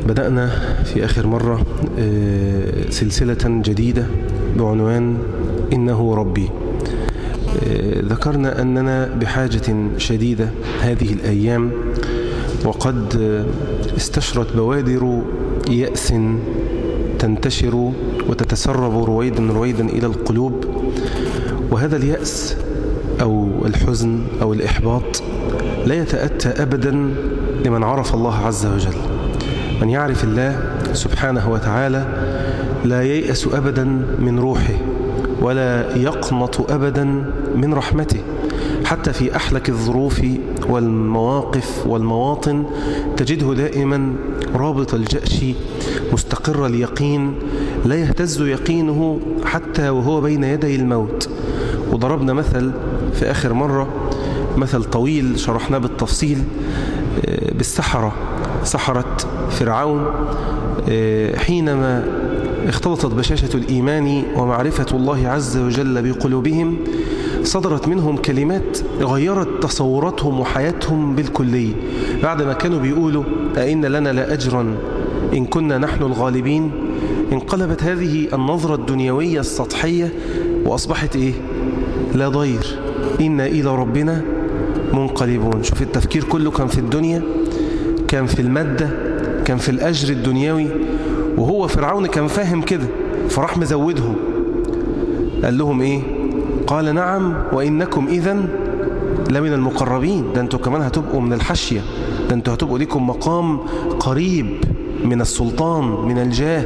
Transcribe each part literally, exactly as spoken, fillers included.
بدأنا في آخر مرة سلسلة جديدة بعنوان إنه ربي. ذكرنا أننا بحاجة شديدة هذه الأيام، وقد استشرت بوادر يأس تنتشر وتتسرب رويدا رويدا إلى القلوب، وهذا اليأس أو الحزن أو الإحباط لا يتأتى أبدا لمن عرف الله عز وجل. من يعرف الله سبحانه وتعالى لا ييأس أبدا من روحه ولا يقنط أبدا من رحمته، حتى في أحلك الظروف والمواقف والمواطن تجده دائما رابط الجأش مستقر اليقين، لا يهتز يقينه حتى وهو بين يدي الموت. وضربنا مثل في آخر مرة، مثل طويل شرحناه بالتفصيل، بالسحرة، سحرة فرعون حينما اختلطت بشاشة الإيمان ومعرفة الله عز وجل بقلوبهم، صدرت منهم كلمات غيرت تصوراتهم وحياتهم بالكلية. بعدما كانوا بيقولوا أئن لنا لأجرا إن كنا نحن الغالبين، انقلبت هذه النظرة الدنيوية السطحية وأصبحت إيه؟ لا ضير، إنا إلى ربنا منقلبون. شوف التفكير كله كان في الدنيا، كان في المادة، كان في الأجر الدنيوي، وهو فرعون كان فاهم كده، فراح مزودهم. قال لهم إيه؟ قال نعم وإنكم إذن لمن المقربين، ده أنتوا كمان هتبقوا من الحشية، ده أنتوا هتبقوا لكم مقام قريب من السلطان من الجاه.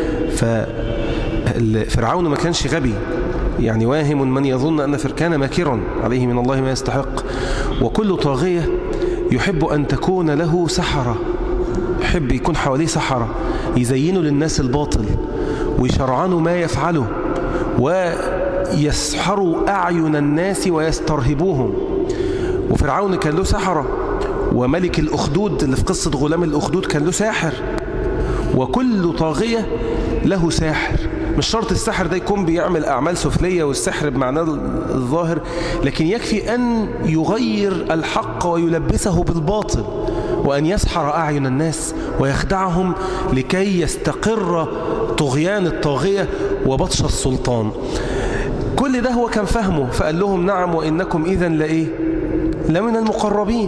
ففرعون ما كانش غبي، يعني واهم من يظن أن فركان ماكرا عليه من الله ما يستحق. وكل طاغية يحب أن تكون له سحرة، يحب يكون حواليه سحرة يزينوا للناس الباطل ويشرعنوا ما يفعله ويسحروا أعين الناس ويسترهبوهم. وفرعون كان له سحرة، وملك الأخدود اللي في قصة غلام الأخدود كان له ساحر، وكل طاغية له ساحر. مش شرط السحر ده يكون بيعمل أعمال سفلية والسحر بمعنى الظاهر، لكن يكفي أن يغير الحق ويلبسه بالباطل، وأن يسحر أعين الناس ويخدعهم لكي يستقر طغيان الطاغية وبطش السلطان. كل ده هو كان فهمه، فقال لهم نعم وإنكم إذن لإيه؟ لمن المقربين.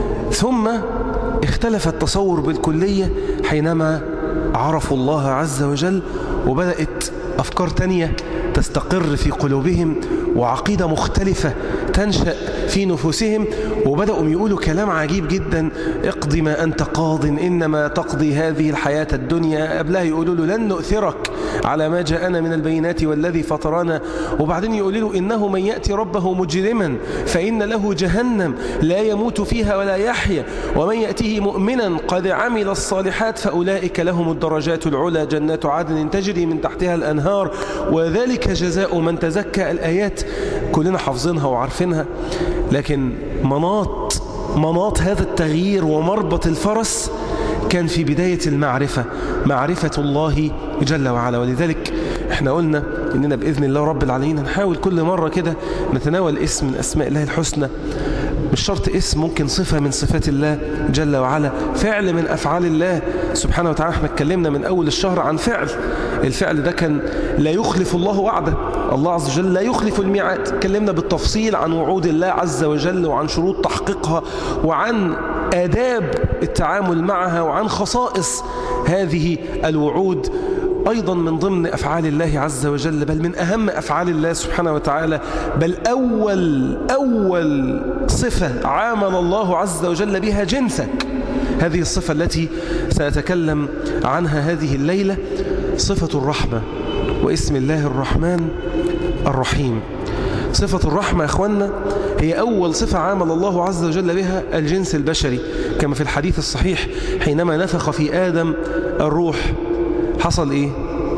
ثم اختلف التصور بالكلية حينما عرفوا الله عز وجل، وبدأت أفكار تانية تستقر في قلوبهم، وعقيدة مختلفة تنشأ في نفوسهم، وبدأوا يقولوا كلام عجيب جدا: اقض ما أنت قاض إنما تقضي هذه الحياة الدنيا. قبلها يقولوا له لن نؤثرك على ما جاءنا من البينات والذي فطرنا، وبعدين يقولوا له إنه من يأتي ربه مجرما فإن له جهنم لا يموت فيها ولا يحيا، ومن يأتيه مؤمنا قد عمل الصالحات فأولئك لهم الدرجات العلى جنات عدن تجري من تحتها الأنهار وذلك جزاء من تزكى. الآيات كلنا حافظينها وعارفينها، لكن مناط مناط هذا التغيير ومربط الفرس كان في بداية المعرفة، معرفة الله جل وعلا. ولذلك احنا قلنا اننا بإذن الله رب العالمين نحاول كل مرة كده نتناول اسم من أسماء الله الحسنى، مش شرط اسم، ممكن صفة من صفات الله جل وعلا، فعل من أفعال الله سبحانه وتعالى. احنا اتكلمنا من أول الشهر عن فعل، الفعل ده كان لا يخلف الله وعده، الله عز وجل لا يخلف الميعاد. اتكلمنا بالتفصيل عن وعود الله عز وجل وعن شروط تحقيقها وعن آداب التعامل معها وعن خصائص هذه الوعود. أيضا من ضمن أفعال الله عز وجل، بل من أهم أفعال الله سبحانه وتعالى، بل أول أول صفة عامل الله عز وجل بها جنسك، هذه الصفة التي سأتكلم عنها هذه الليلة، صفة الرحمة. واسم الله الرحمن الرحيم. صفة الرحمة يا أخوانا هي أول صفة عامل الله عز وجل بها الجنس البشري، كما في الحديث الصحيح حينما نفخ في آدم الروح حصل إيه؟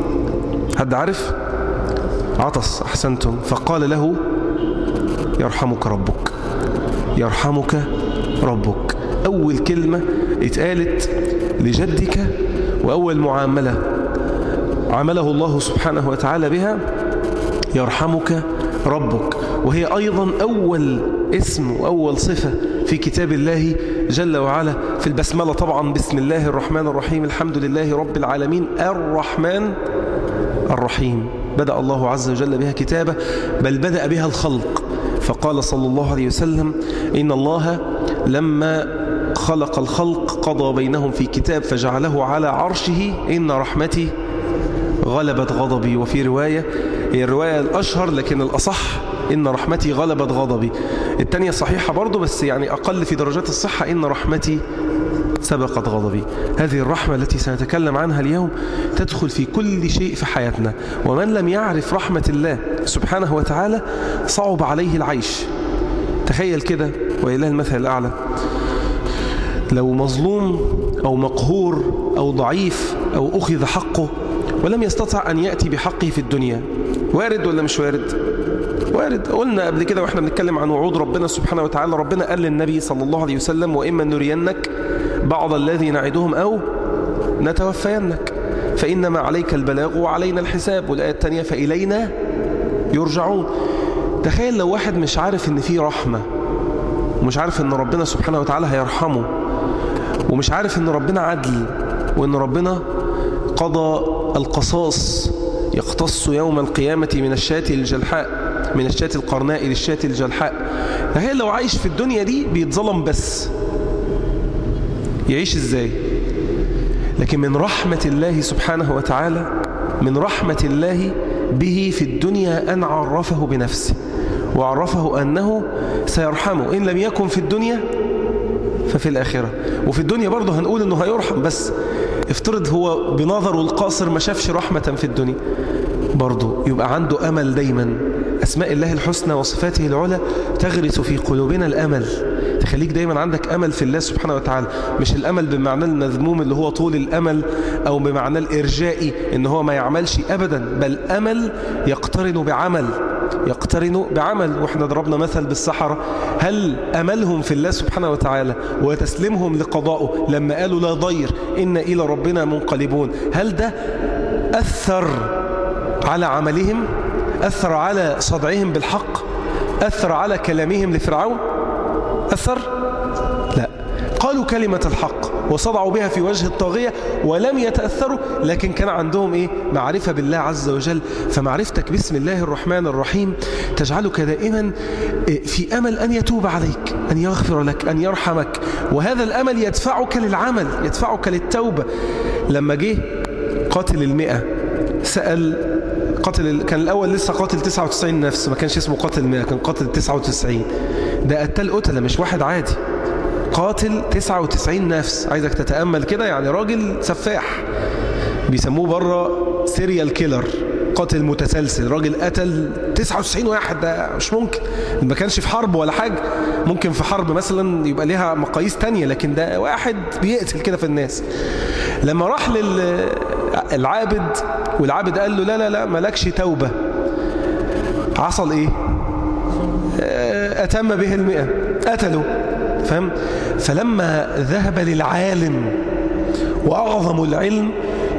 حد عارف؟ عطس، أحسنتم. فقال له يرحمك ربك، يرحمك ربك. أول كلمة اتقالت لجدك، وأول معاملة عمله الله سبحانه وتعالى بها يرحمك ربك، وهي أيضا أول اسم وأول صفة في كتاب الله جل وعلا في البسملة طبعا: بسم الله الرحمن الرحيم الحمد لله رب العالمين الرحمن الرحيم. بدأ الله عز وجل بها كتابه، بل بدأ بها الخلق، فقال صلى الله عليه وسلم: إن الله لما خلق الخلق قضى بينهم في كتاب فجعله على عرشه إن رحمتي غلبت غضبي. وفي رواية، هي الرواية الأشهر لكن الأصح، إن رحمتي غلبت غضبي. التانية صحيحة برضو بس يعني أقل في درجات الصحة: إن رحمتي سبقت غضبي. هذه الرحمة التي سنتكلم عنها اليوم تدخل في كل شيء في حياتنا، ومن لم يعرف رحمة الله سبحانه وتعالى صعب عليه العيش. تخيل كده وإله المثل الأعلى، لو مظلوم أو مقهور أو ضعيف أو أخذ حقه ولم يستطع أن يأتي بحقه في الدنيا، وارد ولا مش وارد؟ وارد. قلنا قبل كده وإحنا بنتكلم عن وعود ربنا سبحانه وتعالى، ربنا قال للنبي صلى الله عليه وسلم: وإما نرينك بعض الذي نعدهم أو نتوفينك فإنما عليك البلاغ وعلينا الحساب. والآية الثانية: فإلينا يرجعون. تخيل لو واحد مش عارف إن فيه رحمة، ومش عارف إن ربنا سبحانه وتعالى هيرحمه، ومش عارف إن ربنا عدل، وإن ربنا قضى القصاص يقتص يوم القيامة من الشاة الجلحاء، من الشاة القرناء للشاة الجلحاء. تخيل لو عايش في الدنيا دي بيتظلم بس، يعيش ازاي؟ لكن من رحمة الله سبحانه وتعالى، من رحمة الله به في الدنيا أن عرفه بنفسه، وعرفه أنه سيرحمه إن لم يكن في الدنيا ففي الآخرة. وفي الدنيا برضه هنقول أنه هيرحم، بس افترض هو بنظره القاصر ما شافش رحمة في الدنيا، برضه يبقى عنده أمل دايما. أسماء الله الحسنى وصفاته العلى تغرس في قلوبنا الأمل، تخليك دايما عندك أمل في الله سبحانه وتعالى. مش الأمل بمعنى المذموم اللي هو طول الأمل، أو بمعنى الإرجائي إن هو ما يعملش أبدا، بل أمل يقترن بعمل، يقترن بعمل. وإحنا ضربنا مثل بالسحرة، هل أملهم في الله سبحانه وتعالى وتسليمهم لقضائه لما قالوا لا ضير إن إلى ربنا منقلبون، هل ده أثر على عملهم؟ أثر على صدعهم بالحق؟ أثر على كلامهم لفرعون؟ أثر؟ لا. قالوا كلمة الحق وصدعوا بها في وجه الطاغية ولم يتأثروا، لكن كان عندهم إيه؟ معرفة بالله عز وجل. فمعرفتك بسم الله الرحمن الرحيم تجعلك دائما في أمل أن يتوب عليك، أن يغفر لك، أن يرحمك، وهذا الأمل يدفعك للعمل، يدفعك للتوبة. لما جه قاتل المئة سأل قاتل، كان الأول لسه قاتل تسعة وتسعين نفس، ما كانش اسمه قاتل مئة، كان قاتل تسعة وتسعين. ده قتل قتلة، مش واحد عادي، قاتل تسعة وتسعين نفس. عايزك تتأمل كده، يعني راجل سفاح، بيسموه بره سيريال كيلر، قاتل متسلسل. راجل قتل تسعة وتسعين واحد، ده مش ممكن. ما كانش في حرب ولا حاجة، ممكن في حرب مثلا يبقى ليها مقاييس تانية، لكن ده واحد بيقتل كده في الناس. لما راح للعابد والعابد قال له لا لا لا مالكش توبة، حصل ايه؟ أتم به المئة، قتله. فهم؟ فلما ذهب للعالم وأعظم العلم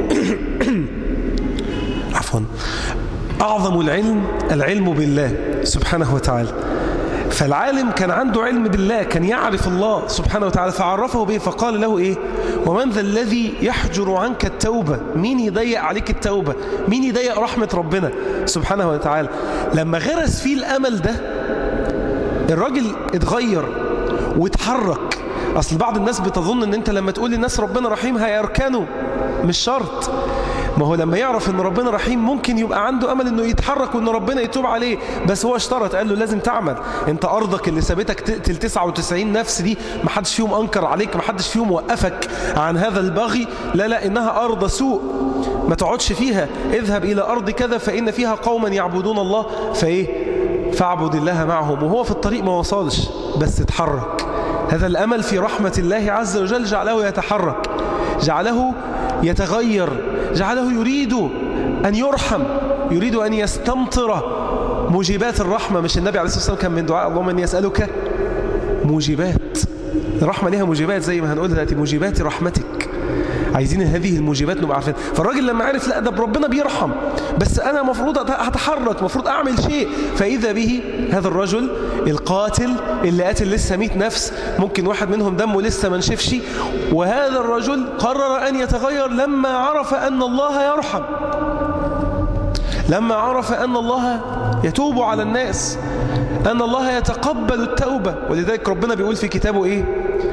عفوا أعظم العلم العلم بالله سبحانه وتعالى، فالعالم كان عنده علم بالله، كان يعرف الله سبحانه وتعالى، فعرفه به، فقال له إيه؟ ومن ذا الذي يحجر عنك التوبة؟ مين يضيق عليك التوبة؟ مين يضيق رحمة ربنا سبحانه وتعالى؟ لما غرس فيه الأمل ده الراجل اتغير واتحرك. أصل بعض الناس بتظن أن أنت لما تقول للناس ربنا رحيم هيركنوا، مش شرط. ما هو لما يعرف أن ربنا رحيم ممكن يبقى عنده أمل أنه يتحرك وأن ربنا يتوب عليه، بس هو اشترط، قال له لازم تعمل. أنت أرضك اللي سابتك تقتل تسعة وتسعين نفس دي ما حدش فيهم أنكر عليك، ما حدش فيهم وقفك عن هذا البغي، لا لا إنها أرض سوء ما تقعدش فيها، اذهب إلى أرض كذا فإن فيها قوما يعبدون الله فإيه؟ فاعبد الله معهم. وهو في الطريق ما وصلش بس اتحرك. هذا الأمل في رحمة الله عز وجل جعله يتحرك، جعله يتغير، جعله يريد أن يرحم، يريد أن يستمطر موجبات الرحمة. مش النبي عليه الصلاة والسلام كان من دعاء اللهم إني أسألك موجبات الرحمة؟ لها موجبات زي ما هنقول دلوقتي، موجبات رحمتك. عايزين هذه الموجبات نبقى عارفين. فالراجل لما عرف لا ده ربنا بيرحم، بس أنا مفروض هتحرك، مفروض أعمل شيء. فإذا به هذا الرجل القاتل اللي قاتل لسه مئة نفس، ممكن واحد منهم دمه لسه ما نشفش، وهذا الرجل قرر أن يتغير لما عرف أن الله يرحم، لما عرف أن الله يتوب على الناس، أن الله يتقبل التوبة. ولذلك ربنا بيقول في كتابه إيه؟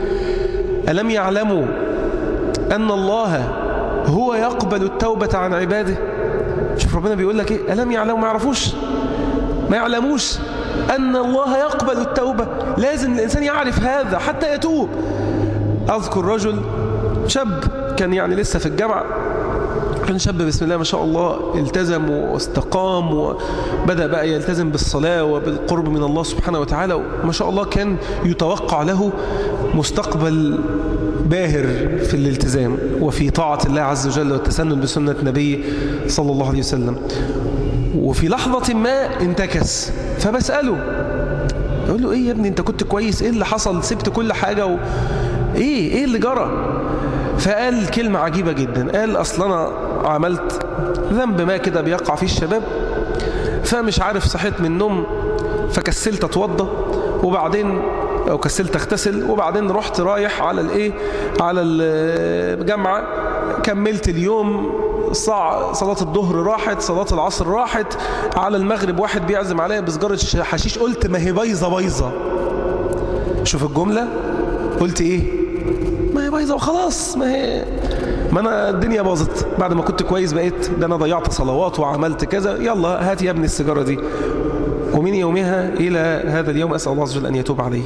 ألم يعلموا أن الله هو يقبل التوبة عن عباده. شوف ربنا بيقول لك إيه؟ ألم يعلموا، ما يعرفوش، ما يعلموش أن الله يقبل التوبة. لازم الإنسان يعرف هذا حتى يتوب. أذكر رجل شاب كان يعني لسه في الجامعة، كان شاب بسم الله ما شاء الله، التزم واستقام وبدأ بقى يلتزم بالصلاة وبالقرب من الله سبحانه وتعالى، وما شاء الله كان يتوقع له مستقبل باهر في الالتزام وفي طاعة الله عز وجل والتسنن بسنة نبيه صلى الله عليه وسلم. وفي لحظة ما انتكس، فبسأله يقول له ايه يا ابني انت كنت كويس، ايه اللي حصل، سبت كل حاجة و... ايه ايه اللي جرى؟ فقال كلمة عجيبة جدا، قال اصل انا عملت ذنب ما كده بيقع فيه الشباب، فمش عارف صحيت من النوم فكسلت اتوضى، وبعدين او كسلت اغتسل، وبعدين رحت رايح على الايه على الجامعة، كملت اليوم، صلاة الظهر راحت، صلاة العصر راحت، على المغرب واحد بيعزم عليا بسجارة حشيش، قلت ما هي بايظة بايظة. شوف الجملة، قلت ايه؟ ما هي بايظة وخلاص، ما هي ما انا الدنيا باظت بعد ما كنت كويس، بقيت ده انا ضيعت صلوات وعملت كذا، يلا هات يا ابني السيجاره دي. ومن يومها الى هذا اليوم اسال الله عز وجل ان يتوب عليه.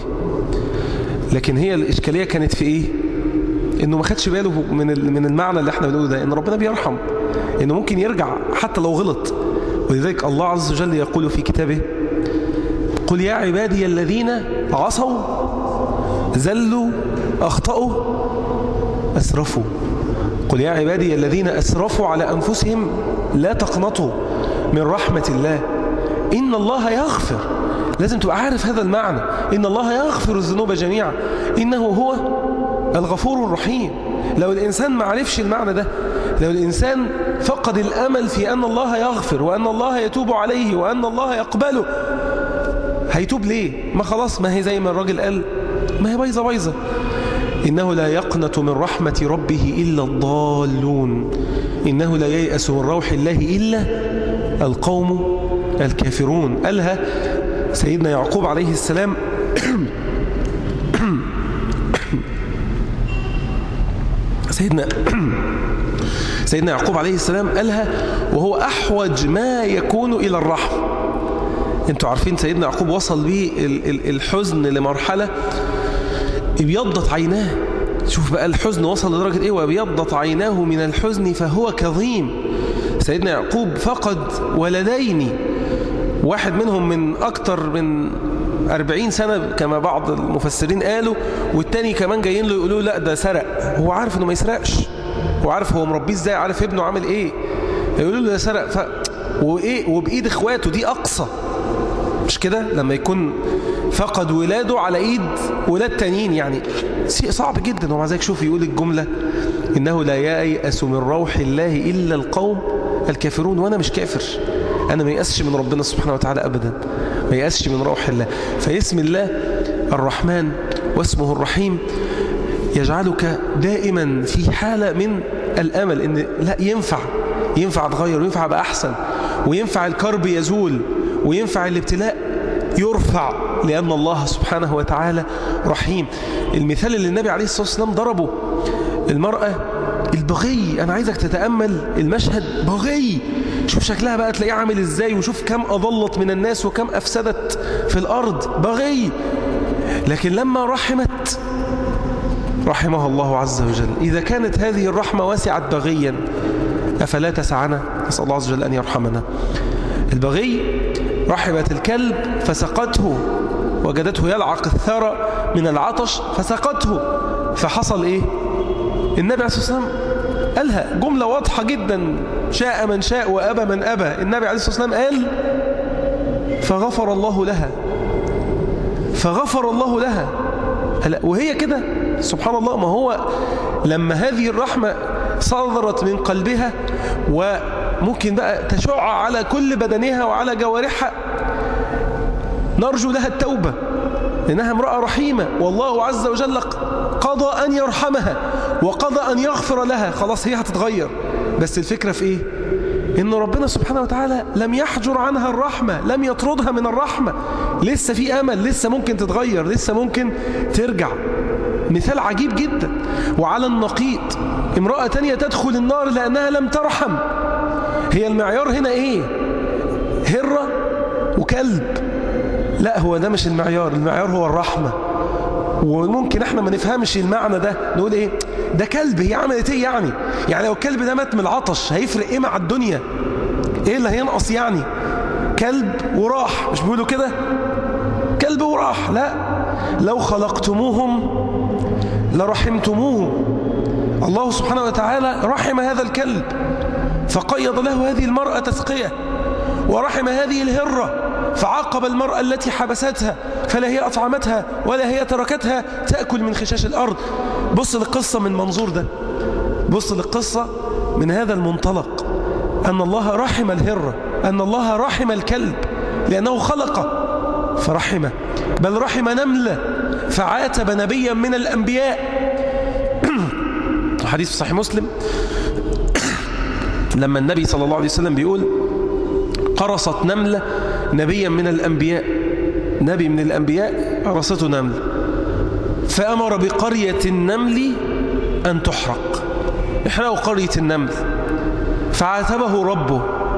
لكن هي الاشكاليه كانت في ايه؟ انه ما خدش باله من من المعنى اللي احنا بنقوله ده، ان ربنا بيرحم، انه ممكن يرجع حتى لو غلط. ولذلك الله عز وجل يقول في كتابه: قل يا عبادي الذين عصوا زلوا اخطأوا اسرفوا. قل يا عبادي الذين أسرفوا على أنفسهم لا تقنطوا من رحمة الله إن الله يغفر. لازم تبقى عارف هذا المعنى، إن الله يغفر الذنوب جميعا إنه هو الغفور الرحيم. لو الإنسان ما عرفش المعنى ده، لو الإنسان فقد الأمل في أن الله يغفر وأن الله يتوب عليه وأن الله يقبله، هيتوب ليه؟ ما خلاص، ما هي زي ما الراجل قال، ما هي بايظة بايظة. إنه لا يقنط من رحمة ربه إلا الضالون، إنه لا ييأس من روح الله إلا القوم الكافرون. قالها سيدنا يعقوب عليه السلام سيدنا سيدنا يعقوب عليه السلام قالها وهو أحوج ما يكون إلى الرحمة. انتوا عارفين سيدنا يعقوب وصل به الحزن لمرحلة ابيضت عيناه. شوف بقى الحزن وصل لدرجة ايه، وابيضت عيناه من الحزن فهو كظيم. سيدنا يعقوب فقد ولدين، واحد منهم من اكتر من أربعين سنة كما بعض المفسرين قالوا، والتاني كمان جايين له يقولوا لا ده سرق. هو عارف انه ما يسرقش، هو عارف هو مربيه ازاي، عارف ابنه عامل ايه، يقولوا له ده سرق. ف... وايه وبايد اخواته دي اقصى، مش كده؟ لما يكون فقد ولاده على ايد ولاد تانيين، يعني شيء صعب جدا. ومع ذلك شوف يقول الجملة: إنه لا ييأس من روح الله إلا القوم الكافرون. وأنا مش كافر، أنا ما يأسش من ربنا سبحانه وتعالى أبدا، ما يأسش من روح الله. فاسم الله الرحمن واسمه الرحيم يجعلك دائما في حالة من الأمل، إن لا ينفع ينفع أتغير، وينفع أبقى أحسن، وينفع الكرب يزول، وينفع الابتلاء يرفع، لأن الله سبحانه وتعالى رحيم. المثال اللي النبي عليه الصلاة والسلام ضربه، المرأة البغي، أنا عايزك تتأمل المشهد، بغي، شوف شكلها بقى تلاقيه عامل إزاي، وشوف كم أضلت من الناس وكم أفسدت في الأرض، بغي. لكن لما رحمت رحمها الله عز وجل. إذا كانت هذه الرحمة واسعت بغيا أفلا تسعنا؟ نسأل الله عز وجل أن يرحمنا. البغي رحبت الكلب فسقته، وجدته يلعق الثرى من العطش فسقته، فحصل ايه؟ النبي عليه الصلاة والسلام قالها جملة واضحة جدا: شاء من شاء وأبى من أبى. النبي عليه الصلاة والسلام قال: فغفر الله لها، فغفر الله لها. وهي كده سبحان الله. ما هو لما هذه الرحمة صدرت من قلبها وممكن بقى تشع على كل بدنها وعلى جوارحها، نرجو لها التوبة لأنها امرأة رحيمة، والله عز وجل قضى أن يرحمها وقضى أن يغفر لها، خلاص هي هتتغير. بس الفكرة في إيه؟ إن ربنا سبحانه وتعالى لم يحجر عنها الرحمة، لم يطردها من الرحمة، لسه في أمل، لسه ممكن تتغير، لسه ممكن ترجع. مثال عجيب جدا. وعلى النقيض امرأة تانية تدخل النار لأنها لم ترحم. هي المعيار هنا إيه؟ هرة وكلب؟ لا، هو ده مش المعيار، المعيار هو الرحمة. وممكن احنا ما نفهمش المعنى ده، نقول ايه ده كلب، هي عملت ايه يعني؟ يعني لو الكلب ده مات من العطش هيفرق ايه مع الدنيا؟ ايه اللي هينقص يعني؟ كلب وراح، مش بيقولوا كده؟ كلب وراح. لا، لو خلقتموهم لرحمتموهم. الله سبحانه وتعالى رحم هذا الكلب فقيض له هذه المرأة تسقية، ورحم هذه الهرة فعاقب المرأة التي حبستها، فلا هي أطعمتها ولا هي تركتها تأكل من خشاش الأرض. بص للقصة من منظور ده، بص للقصة من هذا المنطلق، أن الله رحم الهرة، أن الله رحم الكلب لأنه خلقه فرحمه، بل رحم نملة فعاتب نبيا من الأنبياء. حديث في صحيح مسلم لما النبي صلى الله عليه وسلم بيقول قرصت نملة نبيا من الأنبياء، نبي من الأنبياء قرصته نملة، فأمر بقرية النمل أن تحرق، احرقوا قرية النمل، فعاتبه ربه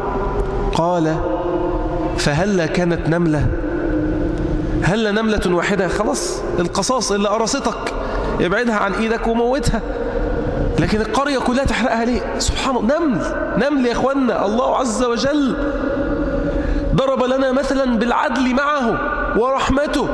قال فهل كانت نملة؟ هل نملة واحدة؟ خلاص القصاص اللي قرصتك ابعدها عن ايدك وموتها، لكن القرية كلها تحرقها ليه؟ سبحان الله، نمل نمل يا اخوانا. الله عز وجل ضرب لنا مثلا بالعدل معه ورحمته،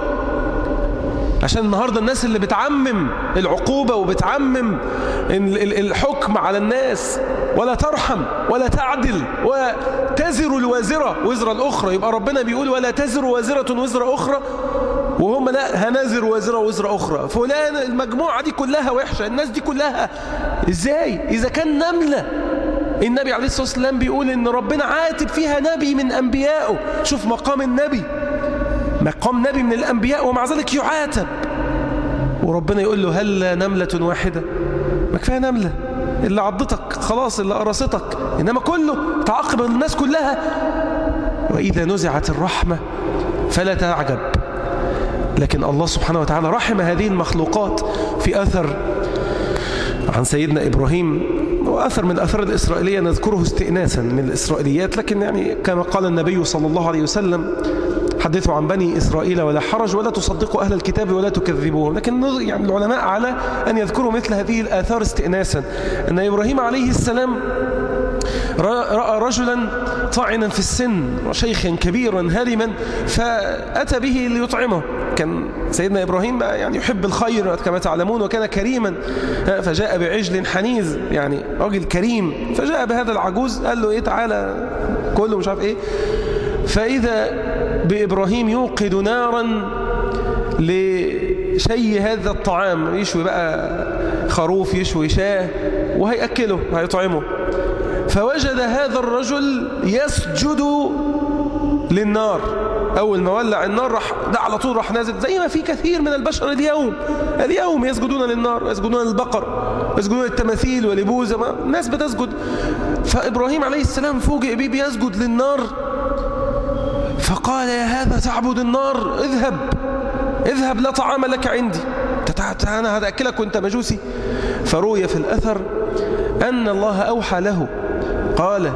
عشان النهاردة الناس اللي بتعمم العقوبة وبتعمم الحكم على الناس ولا ترحم ولا تعدل وتزر الوازرة وزر الأخرى، يبقى ربنا بيقول ولا تزر وازرة وزر أخرى، وهم لا هنزر وازرة وزر أخرى، فلان المجموعة دي كلها وحشة، الناس دي كلها إزاي؟ إذا كان نملة النبي عليه الصلاة والسلام بيقول إن ربنا عاتب فيها نبي من أنبيائه، شوف مقام النبي، مقام نبي من الأنبياء ومع ذلك يعاتب، وربنا يقول له هل نملة واحدة؟ ما كفاية نملة اللي عضتك خلاص، اللي قرصتك، إنما كله تعاقب الناس كلها. وإذا نزعت الرحمة فلا تعجب. لكن الله سبحانه وتعالى رحم هذه المخلوقات. في أثر عن سيدنا إبراهيم، وأثر من الأثر الإسرائيلية نذكره استئناسا من الإسرائيليات، لكن يعني كما قال النبي صلى الله عليه وسلم حدثوا عن بني إسرائيل ولا حرج ولا تصدقوا أهل الكتاب ولا تكذبوهم. لكن يعني العلماء على أن يذكروا مثل هذه الآثار استئناسا، أن إبراهيم عليه السلام رأى رجلا طاعنا في السن شيخا كبيرا هرما فأتى به ليطعمه. كان سيدنا إبراهيم يعني يحب الخير كما تعلمون، وكان كريما، فجاء بعجل حنيذ، يعني راجل كريم، فجاء بهذا العجوز قال له إيه تعالى كله مش عارف إيه، فإذا بإبراهيم يوقد نارا لشي هذا الطعام، يشوي بقى خروف يشوي شاه وهيأكله هيطعمه، فوجد هذا الرجل يسجد للنار. أول ما ولع النار راح ده على طول راح نازل، زي ما في كثير من البشر اليوم اليوم يسجدون للنار، يسجدون للبقر، يسجدون للتماثيل ولبوذا، الناس بتسجد. فإبراهيم عليه السلام فوجئ بيه بيسجد للنار، فقال يا هذا تعبد النار، اذهب اذهب لا طعام لك عندي، أنا هأكلك وانت مجوسي. فروي في الأثر أن الله أوحى له قال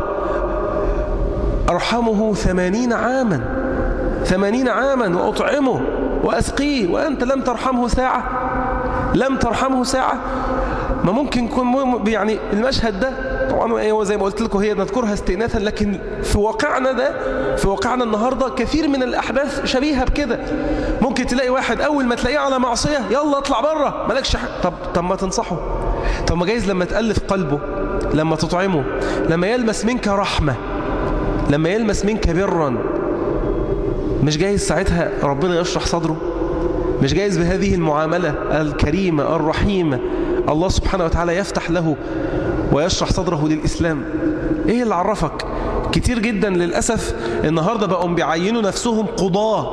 أرحمه ثمانين عاما ثمانين عاما وأطعمه وأسقيه وأنت لم ترحمه ساعة، لم ترحمه ساعة. ما ممكن يكون يعني المشهد ده طبعا زي ما قلت لكم هي نذكرها استئناثا، لكن في واقعنا ده في واقعنا النهاردة كثير من الأحداث شبيهة بكده. ممكن تلاقي واحد أول ما تلاقيه على معصية يلا اطلع بره مالكش حق، طب طب ما تنصحه، طب ما جايز لما تألف قلبه، لما تطعمه، لما يلمس منك رحمة، لما يلمس منك برا، مش جايز ساعتها ربنا يشرح صدره؟ مش جايز بهذه المعاملة الكريمة الرحيمة الله سبحانه وتعالى يفتح له ويشرح صدره للإسلام. إيه اللي عرفك؟ كتير جدا للأسف النهاردة بقوا بيعينوا نفسهم قضاة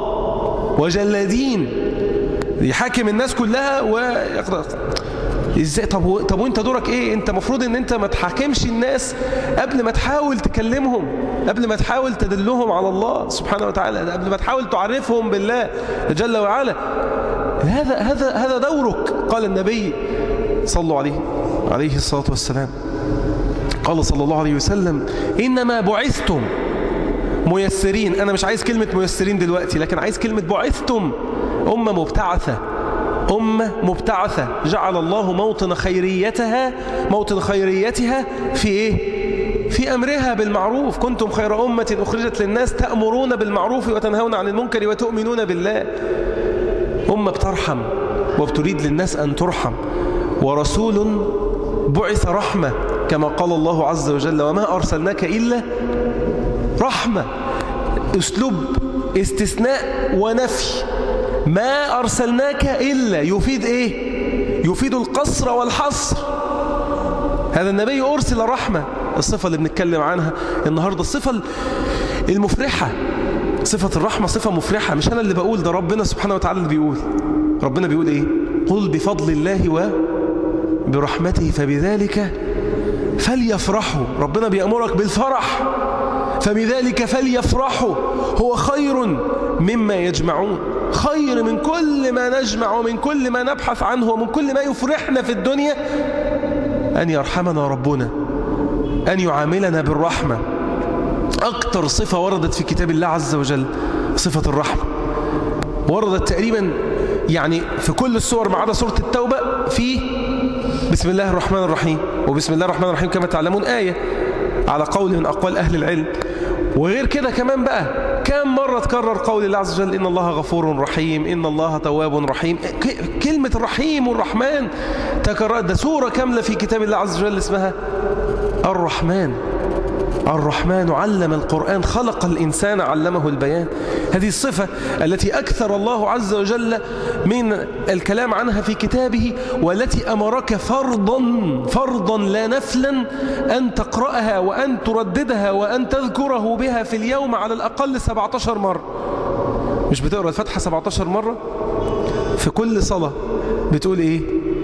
وجلادين يحاكم الناس كلها ويقضى. ازاي؟ طب طب وانت دورك ايه؟ انت مفروض ان انت ما تحاكمش الناس قبل ما تحاول تكلمهم، قبل ما تحاول تدلهم على الله سبحانه وتعالى، قبل ما تحاول تعرفهم بالله جل وعلا. هذا هذا هذا دورك. قال النبي صلى عليه عليه الصلاة والسلام، قال صلى الله عليه وسلم: إنما بعثتم ميسرين. أنا مش عايز كلمة ميسرين دلوقتي، لكن عايز كلمة بعثتم، أمة مبتعثة، أمة مبتعثة جعل الله موطن خيريتها موطن خيريتها في إيه؟ في أمرها بالمعروف. كنتم خير أمة أخرجت للناس تأمرون بالمعروف وتنهون عن المنكر وتؤمنون بالله. أمة بترحم وبتريد للناس أن ترحم، ورسول بعث رحمة كما قال الله عز وجل: وما أرسلناك إلا رحمة. أسلوب استثناء ونفي. ما أرسلناك إلا يفيد إيه؟ يفيد القصر والحصر. هذا النبي أرسل رحمة. الصفة اللي بنتكلم عنها النهاردة الصفة المفرحة، صفة الرحمة صفة مفرحة. مش أنا اللي بقول، ده ربنا سبحانه وتعالى اللي بيقول. ربنا بيقول إيه؟ قل بفضل الله وبرحمته فبذلك فليفرحوا. ربنا بيأمرك بالفرح، فبذلك فليفرحوا هو خير مما يجمعون. خير من كل ما نجمع ومن كل ما نبحث عنه ومن كل ما يفرحنا في الدنيا أن يرحمنا ربنا، أن يعاملنا بالرحمة. أكتر صفة وردت في كتاب الله عز وجل صفة الرحمة. وردت تقريبا يعني في كل السور ما عدا سورة التوبة في بسم الله الرحمن الرحيم. وبسم الله الرحمن الرحيم كما تعلمون آية على قول من أقوال أهل العلم. وغير كده كمان بقى كم مرة تكرر قول الله عز وجل: إن الله غفور رحيم، إن الله تواب رحيم. كلمة الرحيم والرحمن تكررت. ده سورة كاملة في كتاب الله عز وجل اسمها الرحمن. الرحمن علم القرآن، خلق الإنسان علمه البيان. هذه الصفة التي أكثر الله عز وجل من الكلام عنها في كتابه، والتي أمرك فرضا فرضا لا نفلا أن تقرأها وأن ترددها وأن تذكره بها في اليوم على الأقل سبعة عشر مرة. مش بتقرأ الفاتحة سبعة عشر مرة؟ في كل صلاة بتقول إيه؟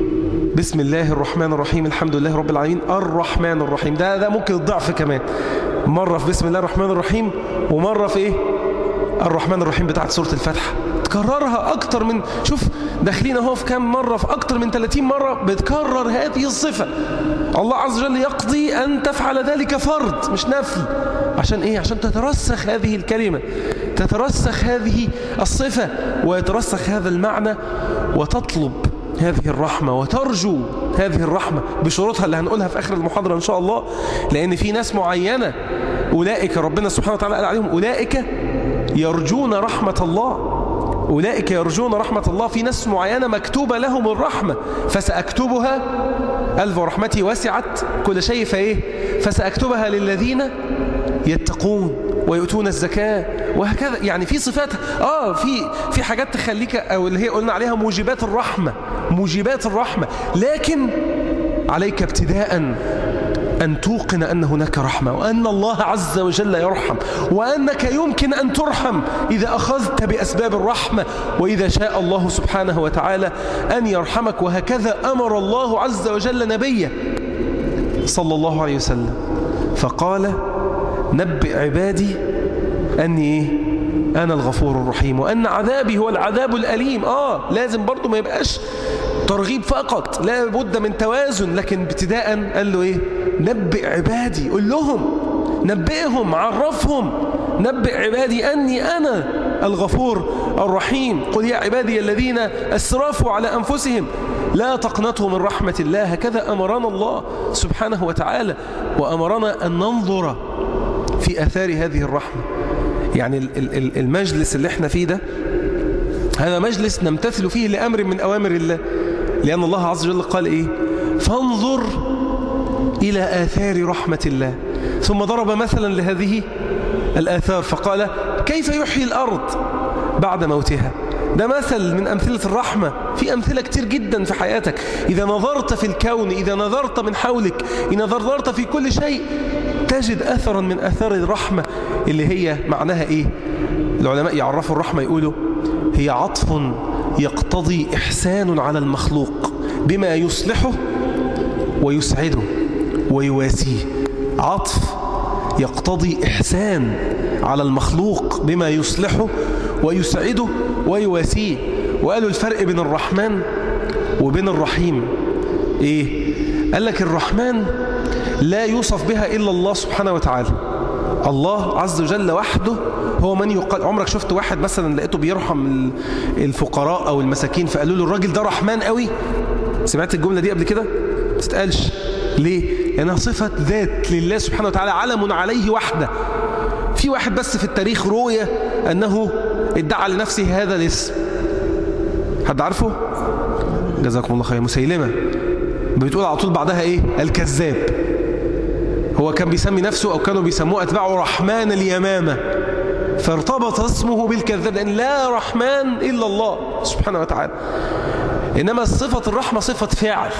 بسم الله الرحمن الرحيم الحمد لله رب العالمين الرحمن الرحيم. ده ده ممكن الضعف كمان. مرة في بسم الله الرحمن الرحيم، ومرة في إيه؟ الرحمن الرحيم بتاعت سورة الفاتحة. تكررها أكتر من، شوف داخلين اهو في كام مرة، في أكتر من ثلاثين مرة بتكرر هذه الصفة. الله عز وجل يقضي أن تفعل ذلك فرض مش نفل. عشان إيه؟ عشان تترسخ هذه الكلمة، تترسخ هذه الصفة، ويترسخ هذا المعنى، وتطلب هذه الرحمة وترجو هذه الرحمة بشروطها اللي هنقولها في آخر المحاضرة إن شاء الله. لأن في ناس معينة أولئك ربنا سبحانه وتعالى قال عليهم: أولئك يرجون رحمة الله. أولئك يرجون رحمة الله. في ناس معينة مكتوبة لهم الرحمة، فسأكتبها ألف ورحمتي وسعت كل شيء فإيه فسأكتبها للذين يتقون ويؤتون الزكاة، وهكذا. يعني في صفات آه في في حاجات تخليك، أو اللي هي قلنا عليها موجبات الرحمة، موجبات الرحمة. لكن عليك ابتداء أن توقن أن هناك رحمة، وأن الله عز وجل يرحم، وأنك يمكن أن ترحم إذا أخذت بأسباب الرحمة، وإذا شاء الله سبحانه وتعالى أن يرحمك. وهكذا أمر الله عز وجل نبيه صلى الله عليه وسلم فقال: نبئ عبادي أني إيه؟ أنا الغفور الرحيم، وأن عذابي هو العذاب الأليم. آه لازم برضو ما يبقاش ترغيب فقط، لا بد من توازن. لكن ابتداء قال له إيه؟ نبئ عبادي. قل لهم، نبئهم، عرفهم، نبئ عبادي أني أنا الغفور الرحيم. قل يا عبادي الذين أسرفوا على أنفسهم لا تقنطوا من رحمة الله. هكذا أمرنا الله سبحانه وتعالى، وأمرنا أن ننظر في آثار هذه الرحمة. يعني المجلس اللي احنا فيه ده، هذا مجلس نمتثل فيه لأمر من أوامر الله، لأن الله عز وجل قال إيه؟ فانظر إلى آثار رحمة الله. ثم ضرب مثلا لهذه الآثار فقال: كيف يحيي الأرض بعد موتها. ده مثل من أمثلة الرحمة في أمثلة كتير جدا في حياتك. إذا نظرت في الكون، إذا نظرت من حولك، إذا نظرت في كل شيء، تجد أثرا من أثار الرحمة اللي هي معناها إيه؟ العلماء يعرفوا الرحمة يقولوا هي عطف يقتضي إحسان على المخلوق بما يصلحه ويسعده ويواسيه. عطف يقتضي إحسان على المخلوق بما يصلحه ويسعده ويواسيه. وقالوا الفرق بين الرحمن وبين الرحيم إيه؟ قال لك الرحمن لا يوصف بها إلا الله سبحانه وتعالى. الله عز وجل وحده هو من يقال. عمرك شفت واحد مثلا لقيته بيرحم الفقراء أو المساكين فقالوا له الراجل ده رحمن قوي؟ سمعت الجملة دي قبل كده؟ ما تتقالش. ليه؟ لأنها صفة ذات لله سبحانه وتعالى، علم عليه وحده. في واحد بس في التاريخ روي أنه ادعى لنفسه هذا الاسم. حد عارفه؟ جزاكم الله خير. مسيلمة بتقول على طول بعدها إيه؟ الكذاب. هو كان بيسمي نفسه أو كانوا بيسموه أتباعه رحمن اليمامة، فارتبط اسمه بالكذاب، لأن لا رحمن إلا الله سبحانه وتعالى. إنما صفة الرحمة صفة فاعل،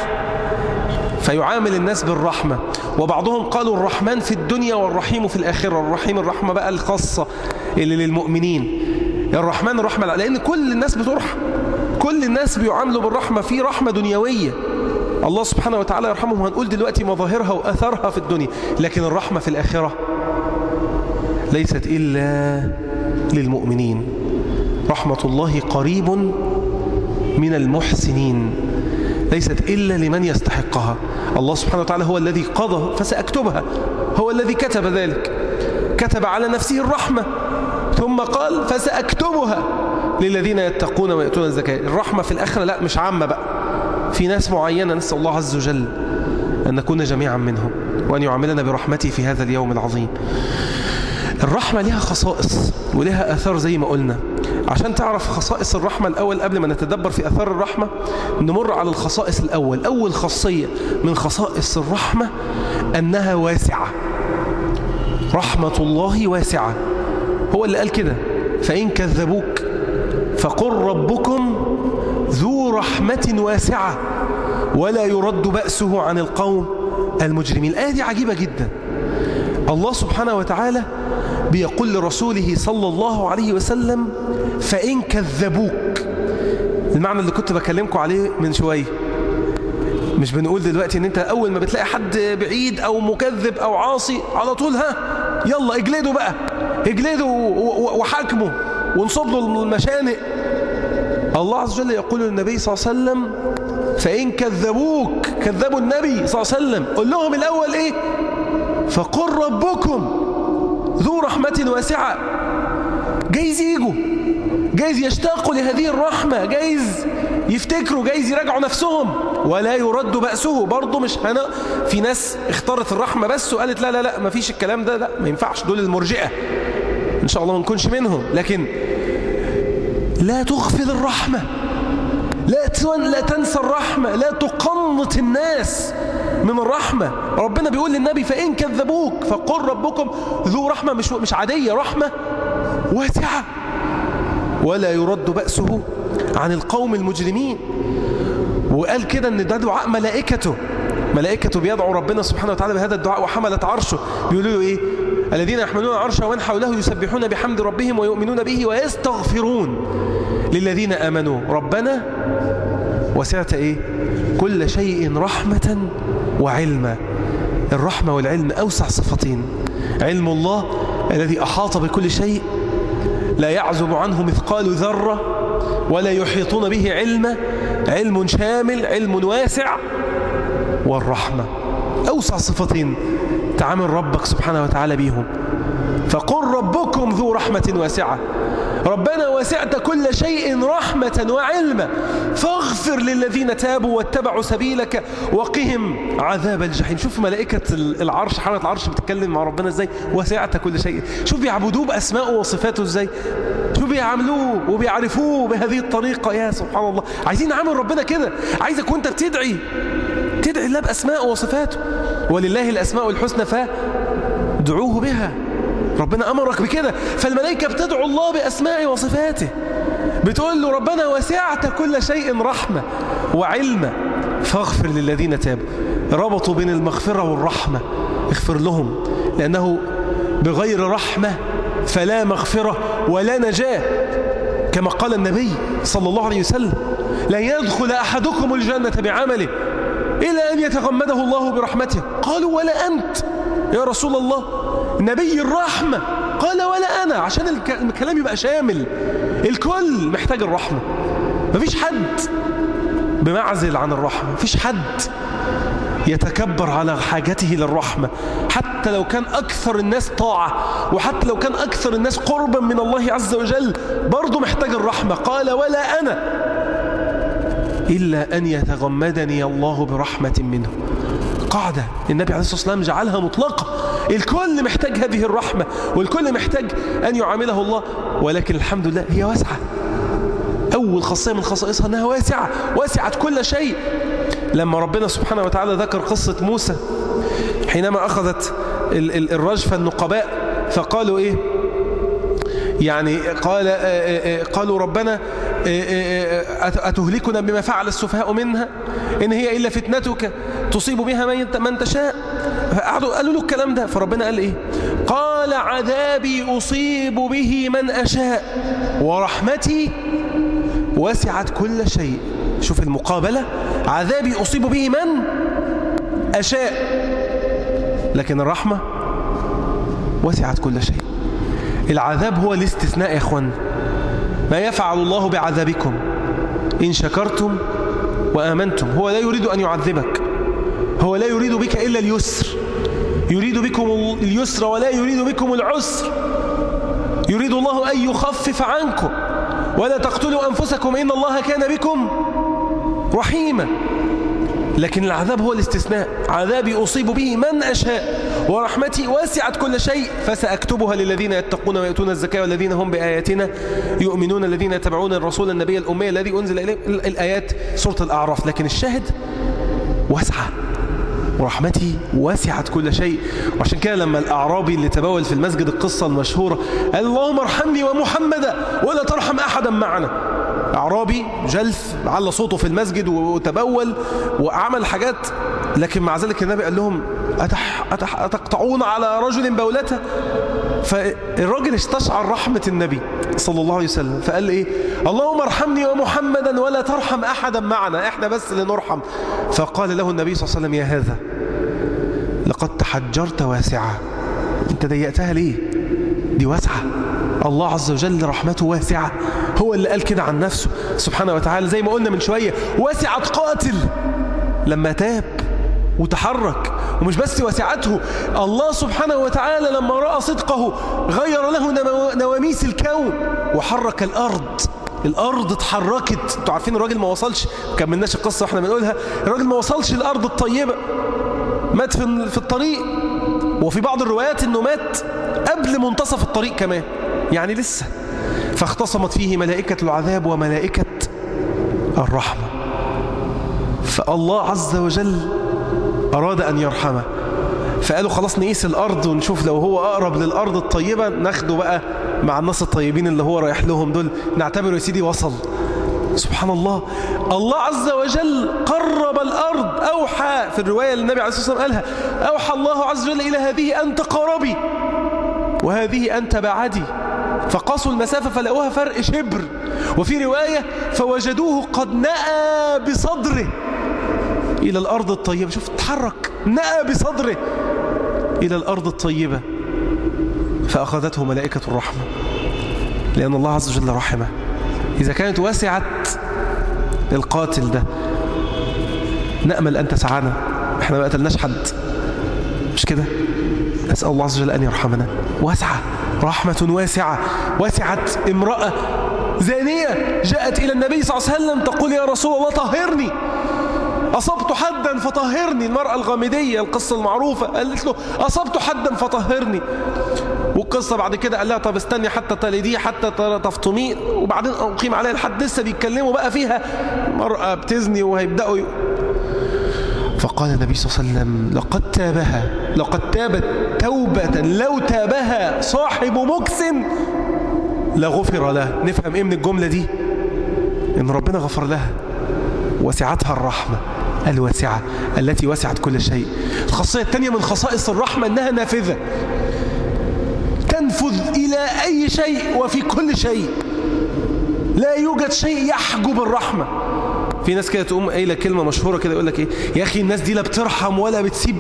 فيعامل الناس بالرحمة. وبعضهم قالوا الرحمن في الدنيا والرحيم في الآخرة. الرحيم الرحمة بقى الخاصة اللي للمؤمنين. الرحمن الرحمة، لأن كل الناس بترحم، كل الناس بيعاملوا بالرحمة. في رحمة دنيوية الله سبحانه وتعالى يرحمهم، هنقول دلوقتي مظاهرها وأثرها في الدنيا. لكن الرحمة في الآخرة ليست إلا للمؤمنين. رحمة الله قريب من المحسنين، ليست إلا لمن يستحقها. الله سبحانه وتعالى هو الذي قضى فسأكتبها، هو الذي كتب ذلك، كتب على نفسه الرحمة ثم قال فسأكتبها للذين يتقون ويأتون الزكاة. الرحمة في الآخرة لا، مش عامة بقى، في ناس معينة. نسأل الله عز وجل أن نكون جميعا منهم وأن يعاملنا برحمته في هذا اليوم العظيم. الرحمة لها خصائص ولها أثار زي ما قلنا. عشان تعرف خصائص الرحمة الأول قبل ما نتدبر في أثار الرحمة، نمر على الخصائص الأول. أول خاصية من خصائص الرحمة أنها واسعة. رحمة الله واسعة. هو اللي قال كده فإن كذبوك فقل ربكم ذو رحمة واسعة ولا يرد بأسه عن القوم المجرمين. الآية دي عجيبة جدا. الله سبحانه وتعالى بيقول لرسوله صلى الله عليه وسلم فإن كذبوك. المعنى اللي كنت بكلمكم عليه من شوية. مش بنقول دلوقتي ان انت اول ما بتلاقي حد بعيد او مكذب او عاصي على طول ها يلا اجلده بقى، اجلده وحاكمه ونصب له المشانق. الله عز وجل يقول للنبي صلى الله عليه وسلم فإن كذبوك، كذبوا النبي صلى الله عليه وسلم، قل لهم الأول إيه؟ فقل ربكم ذو رحمة واسعة. جايز يجوا، جايز يشتاقوا لهذه الرحمة، جايز يفتكروا، جايز يراجعوا نفسهم. ولا يرد بأسه. برضه مش هنا في ناس اختارت الرحمة بس وقالت لا لا لا ما فيش الكلام ده، لا ما ينفعش، دول المرجئة، إن شاء الله ما نكونش منهم. لكن لا تغفل الرحمة، لا لا تنسى الرحمة، لا تقنط الناس من الرحمة. ربنا بيقول للنبي فإن كذبوك فقل ربكم ذو رحمة، مش مش عادية، رحمة واسعة ولا يرد بأسه عن القوم المجرمين. وقال كده ان ده دعاء ملائكته، ملائكته بيدعوا ربنا سبحانه وتعالى بهذا الدعاء، وحملت عرشه بيقولوا له ايه؟ الذين يحملون عرشه ومن حوله يسبحون بحمد ربهم ويؤمنون به ويستغفرون للذين آمنوا ربنا وسعت ايه؟ كل شيء رحمة وعلما. الرحمة والعلم أوسع صفتين. علم الله الذي أحاط بكل شيء لا يعزب عنه مثقال ذرة ولا يحيطون به علما، علم شامل، علم واسع. والرحمة أوسع صفتين تعامل ربك سبحانه وتعالى بيهم. فقل ربكم ذو رحمة واسعة. ربنا وسعت كل شيء رحمة وعلما فاغفر للذين تابوا واتبعوا سبيلك وقهم عذاب الجحيم. شوف ملائكة العرش، حملة العرش بتتكلم مع ربنا ازاي، وسعت كل شيء. شوف بيعبدوه بأسمائه وصفاته ازاي، شوف بيعملوه وبيعرفوه بهذه الطريقة. يا سبحان الله، عايزين نعامل ربنا كده. عايزك وانت بتدعي تدعي الله بأسمائه وصفاته. ولله الأسماء الحسنى فادعوه بها. ربنا أمرك بكده. فالملائكة بتدعو الله بأسمائه وصفاته. بتقول له ربنا وسعت كل شيء رحمة وعلمة فاغفر للذين تابوا. ربطوا بين المغفرة والرحمة، اغفر لهم، لأنه بغير رحمة فلا مغفرة ولا نجاة، كما قال النبي صلى الله عليه وسلم: لا يدخل أحدكم الجنة بعمله إلا أن يتغمده الله برحمته. قالوا ولا أنت يا رسول الله نبي الرحمة؟ قال ولا أنا، عشان الكلام يبقى شامل، الكل محتاج الرحمة. مفيش حد بمعزل عن الرحمة، مفيش حد يتكبر على حاجته للرحمة، حتى لو كان أكثر الناس طاعة، وحتى لو كان أكثر الناس قربا من الله عز وجل، برضو محتاج الرحمة. قال ولا أنا إلا أن يتغمدني الله برحمة منه. قاعدة النبي عليه الصلاة والسلام جعلها مطلقة، الكل محتاج هذه الرحمة، والكل محتاج أن يعامله الله، ولكن الحمد لله هي واسعة. أول خاصية من خصائصها أنها واسعة، واسعت كل شيء. لما ربنا سبحانه وتعالى ذكر قصة موسى حينما أخذت الرجفة النقباء فقالوا إيه؟ يعني قال قالوا ربنا أتهلكنا بما فعل السفهاء منها إن هي إلا فتنتك تصيب بها من تشاء. فقعدوا قالوا له الكلام ده، فربنا قال إيه؟ قال عذابي أصيب به من أشاء ورحمتي وسعت كل شيء. شوف المقابلة، عذابي أصيب به من أشاء، لكن الرحمة وسعت كل شيء. العذاب هو الاستثناء يا أخوان. ما يفعل الله بعذابكم إن شكرتم وآمنتم. هو لا يريد أن يعذبك، هو لا يريد بك إلا اليسر، يريد بكم اليسر ولا يريد بكم العسر. يريد الله أن يخفف عنكم. ولا تقتلوا أنفسكم إن الله كان بكم رحيما. لكن العذاب هو الاستثناء. عذابي أصيب به من أشاء ورحمتي وسعت كل شيء فسأكتبها للذين يتقون ويؤتون الزكاة والذين هم بآياتنا يؤمنون الذين يتبعون الرسول النبي الأمي الذي أنزل إليه. الآيات سورة الأعراف. لكن الشاهد واسعة، ورحمتي وسعت كل شيء. وعشان كده لما الأعرابي اللي تبول في المسجد القصة المشهورة قال اللهم ارحمني ومحمدا ولا ترحم أحدا معنا. أعرابي جلف على صوته في المسجد وتبول وعمل حاجات، لكن مع ذلك النبي قال لهم أتح أتح أتقطعون على رجل بولته؟ فالراجل استشعر رحمة النبي صلى الله عليه وسلم فقال إيه؟ اللهم ارحمني ومحمدا ولا ترحم أحدا معنا، إحنا بس اللي نرحم. فقال له النبي صلى الله عليه وسلم يا هذا لقد تحجرت واسعة، أنت ضيقتها ليه؟ دي واسعة. الله عز وجل رحمته واسعة، هو اللي قال كده عن نفسه سبحانه وتعالى. زي ما قلنا من شوية واسعت قاتل لما تاب وتحرك. ومش بس وسعته، الله سبحانه وتعالى لما رأى صدقه غير له نواميس الكون وحرك الأرض. الأرض اتحركت. انتوا عارفين الراجل ما وصلش، كملناش القصة واحنا بنقولها، الراجل ما وصلش الأرض الطيبة، مات في الطريق. وفي بعض الروايات انه مات قبل منتصف الطريق كمان، يعني لسه. فاختصمت فيه ملائكة العذاب وملائكة الرحمة. فالله عز وجل أراد أن يرحمه، فقالوا خلاص نقيس الأرض ونشوف لو هو أقرب للأرض الطيبة ناخده بقى مع الناس الطيبين اللي هو رايح لهم دول، نعتبره يا سيدي وصل. سبحان الله، الله عز وجل قرب الأرض. أوحى في الرواية اللي النبي عليه الصلاة والسلام قالها، أوحى الله عز وجل إلى هذه أنت قربي وهذه أنت بعدي، فقاسوا المسافة فلقوها فرق شبر. وفي رواية فوجدوه قد نأى بصدره إلى الأرض الطيبة. شوف تحرك، نأى بصدره إلى الأرض الطيبة، فأخذته ملائكة الرحمة، لأن الله عز وجل رحمه. إذا كانت واسعت القاتل ده، نأمل أن تسعنا. احنا ما قتلناش حد، مش كده؟ نسأل الله عز وجل أن يرحمنا. واسعة، رحمة واسعة. واسعت امرأة زانية جاءت إلى النبي صلى الله عليه وسلم تقول يا رسول الله طهرني، أصبت حدا فطهرني. المرأة الغامدية، القصة المعروفة، قالت له أصبت حدا فطهرني. والقصة بعد كده قال لها طب استني حتى تلديه حتى تفطميه، وبعدين أقيم عليها الحد. لسه بيتكلموا بقى فيها مرأة بتزني وهيبدأوا ي... فقال النبي صلى الله عليه وسلم لقد تابها، لقد تابت توبة لو تابها صاحب مكس لغفر له. نفهم ايه من الجملة دي؟ ان ربنا غفر لها، وسعتها الرحمة الواسعة التي وسعت كل شيء. الخاصية الثانية من خصائص الرحمة انها نافذة، تنفذ الى اي شيء وفي كل شيء، لا يوجد شيء يحجب الرحمة. في ناس كده تقوم قايله كلمة مشهورة كده، يقول لك ايه يا اخي الناس دي لا بترحم ولا بتسيب.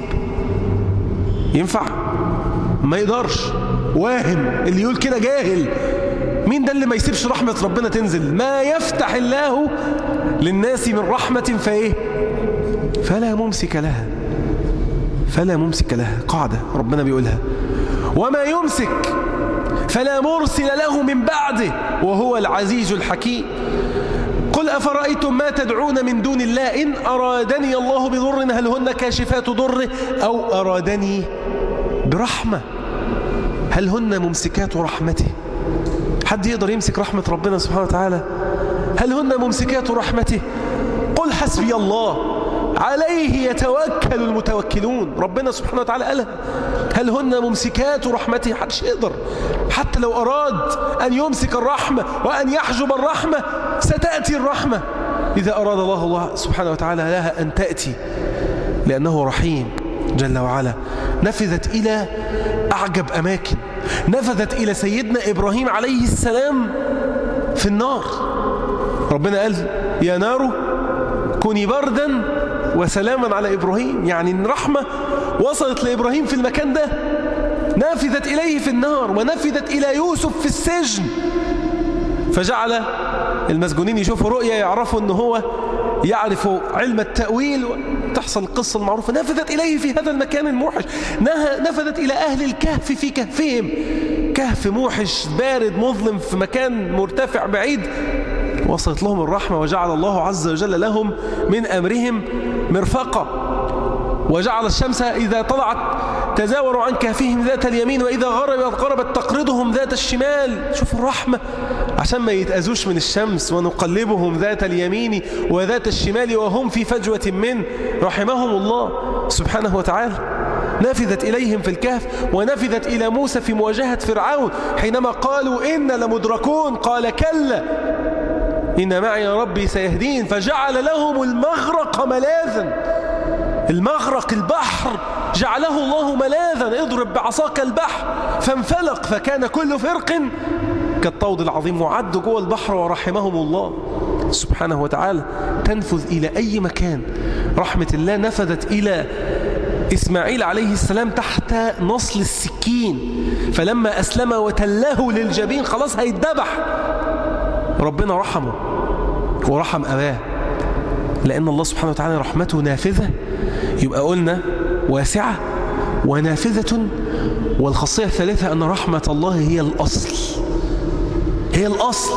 ينفع؟ ما يقدرش. واهم اللي يقول كده جاهل. مين ده اللي ما يسيبش رحمة ربنا تنزل؟ ما يفتح الله للناس من رحمة فايه فلا ممسك لها، فلا ممسك لها. قاعدة ربنا بيقولها، وما يمسك فلا مرسل له من بعده وهو العزيز الحكيم. قل أفرأيتم ما تدعون من دون الله إن أرادني الله بضر هل هن كاشفات ضره أو أرادني برحمة هل هن ممسكات رحمته؟ حد يقدر يمسك رحمة ربنا سبحانه وتعالى؟ هل هن ممسكات رحمته؟ قل حسبي الله عليه يتوكل المتوكلون. ربنا سبحانه وتعالى قالها، هل هن ممسكات رحمته؟ حدش يقدر. حتى لو أراد أن يمسك الرحمة وأن يحجب الرحمة ستأتي الرحمة إذا أراد الله الله سبحانه وتعالى لها أن تأتي، لأنه رحيم جل وعلا. نفذت إلى أعجب أماكن، نفذت إلى سيدنا إبراهيم عليه السلام في النار. ربنا قال يا نار كوني بردا وسلاما على إبراهيم، يعني الرحمة وصلت لإبراهيم في المكان ده، نافذت إليه في النار، ونفذت إلى يوسف في السجن، فجعل المسجونين يشوفوا رؤيا يعرفوا أنه هو يعرف علم التأويل وتحصل القصة المعروفة. نفذت إليه في هذا المكان الموحش، نفذت إلى أهل الكهف في كهفهم، كهف موحش بارد مظلم في مكان مرتفع بعيد، وصلت لهم الرحمة وجعل الله عز وجل لهم من أمرهم مرفقة. وجعل الشمس إذا طلعت تزاوروا عن كهفهم ذات اليمين وإذا غربت غربت تقرضهم ذات الشمال. شوفوا الرحمة عشان ما يتأذوش من الشمس، ونقلبهم ذات اليمين وذات الشمال وهم في فجوة من رحمهم الله سبحانه وتعالى. نفذت إليهم في الكهف، ونفذت إلى موسى في مواجهة فرعون حينما قالوا إن لمدركون، قال كلا إن معي ربي سيهدين، فجعل لهم المغرق ملاذا. المغرق البحر جعله الله ملاذا، اضرب بعصاك البحر فانفلق فكان كل فرق كالطود العظيم، وعد جوه البحر ورحمهم الله سبحانه وتعالى. تنفذ إلى أي مكان رحمة الله. نفذت إلى إسماعيل عليه السلام تحت نصل السكين، فلما أسلم وتله للجبين خلاص هيتذبح، ربنا رحمه ورحم أباه، لأن الله سبحانه وتعالى رحمته نافذة. يبقى قلنا واسعة ونافذة. والخاصية الثالثة أن رحمة الله هي الأصل، هي الأصل.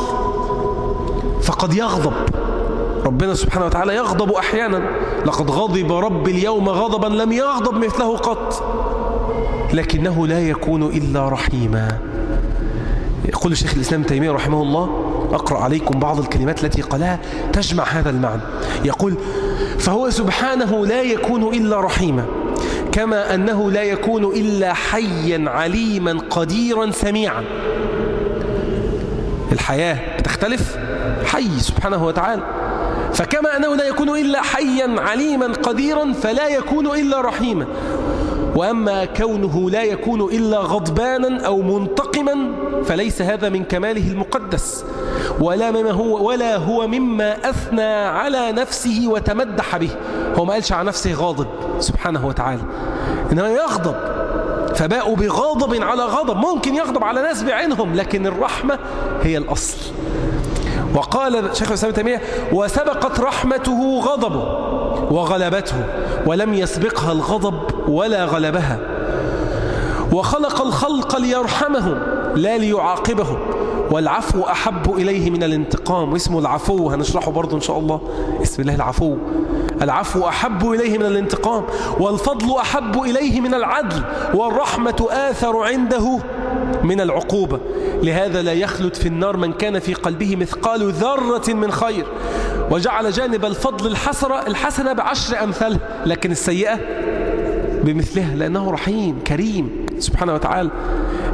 فقد يغضب ربنا سبحانه وتعالى، يغضب أحيانا، لقد غضب رب اليوم غضبا لم يغضب مثله قط، لكنه لا يكون إلا رحيما. يقول الشيخ الإسلام تيمية رحمه الله، أقرأ عليكم بعض الكلمات التي قالها تجمع هذا المعنى. يقول فهو سبحانه لا يكون إلا رحيما، كما أنه لا يكون إلا حيا عليما قديرا سميعا. الحياة بتختلف، حي سبحانه وتعالى، فكما أنه لا يكون إلا حيا عليما قديرا فلا يكون إلا رحيما. وأما كونه لا يكون إلا غضبانا أو منتقما فليس هذا من كماله المقدس، ولا مما هو ولا هو مما أثنى على نفسه وتمدح به. هو ما قالش على نفسه غاضب سبحانه وتعالى، إنما يغضب، فباءوا بغضب على غضب. ممكن يغضب على ناس بعينهم، لكن الرحمة هي الأصل. وقال شيخ الإسلام تيمية وسبقت رحمته غضبه وغلبته، ولم يسبقها الغضب ولا غلبها. وخلق الخلق ليرحمهم لا ليعاقبهم، والعفو أحب إليه من الانتقام. واسمه العفو هنشرحه برضو إن شاء الله، اسم الله العفو. العفو أحب إليه من الانتقام، والفضل أحب إليه من العدل، والرحمة آثر عنده من العقوبة. لهذا لا يخلد في النار من كان في قلبه مثقال ذرة من خير. وجعل جانب الفضل الحسرة الحسنة بعشر أمثالها، لكن السيئة بمثلها، لأنه رحيم كريم سبحانه وتعالى.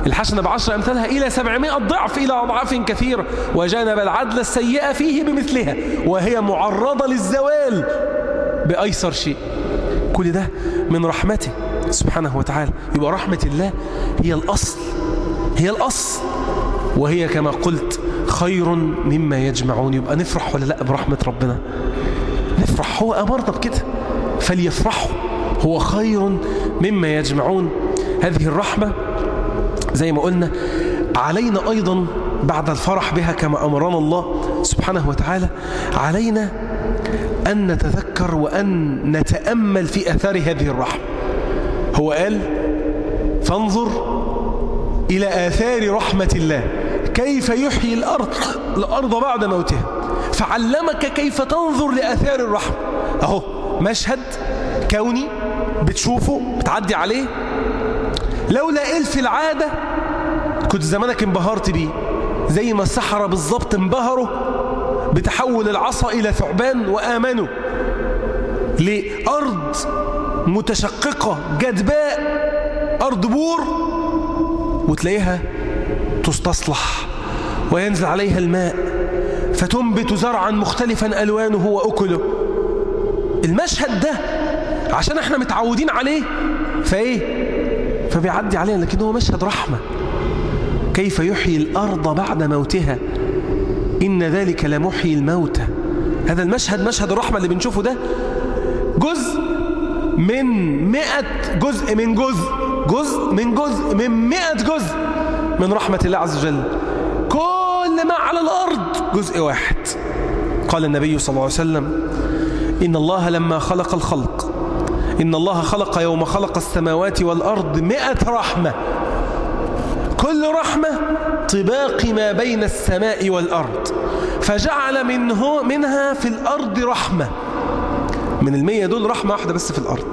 الحسنة بعشر أمثالها إلى سبعمائة ضعف إلى أضعاف كثيرة، وجانب العدل السيئة فيه بمثلها، وهي معرضة للزوال بأيسر شيء. كل ده من رحمته سبحانه وتعالى. يبقى رحمة الله هي الأصل، هي الأصل، وهي كما قلت خير مما يجمعون. يبقى نفرح ولا لا برحمة ربنا؟ نفرح، هو أمرنا بكده، فليفرحوا، هو خير مما يجمعون. هذه الرحمة زي ما قلنا علينا أيضا بعد الفرح بها كما أمرنا الله سبحانه وتعالى، علينا أن نتذكر وأن نتأمل في أثار هذه الرحمة. هو قال فانظر إلى آثار رحمة الله كيف يحيي الأرض الأرض بعد موتها، فعلمك كيف تنظر لآثار الرحمة. أهو مشهد كوني بتشوفه بتعدي عليه، لولا إلف العادة كنت زمانك انبهرت بيه، زي ما السحرة بالضبط انبهروا بتحول العصا إلى ثعبان وآمنوا لأرض متشققة جدباء، أرض بور، وتلاقيها تستصلح وينزل عليها الماء فتنبت زرعا مختلفا ألوانه وأكله. المشهد ده عشان احنا متعودين عليه فايه فبيعدي علينا، لكن هو مشهد رحمة. كيف يحيي الأرض بعد موتها إن ذلك لمحيي الموتى. هذا المشهد مشهد الرحمة اللي بنشوفه ده جزء من مئة جزء من جزء جزء من جزء من مئة جزء من رحمة الله عز وجل. كل ما على الأرض جزء واحد. قال النبي صلى الله عليه وسلم إن الله لما خلق الخلق إن الله خلق يوم خلق السماوات والأرض مئة رحمة، كل رحمة طباق ما بين السماء والأرض، فجعل منه منها في الأرض رحمة. من المية دول رحمة واحدة بس في الأرض،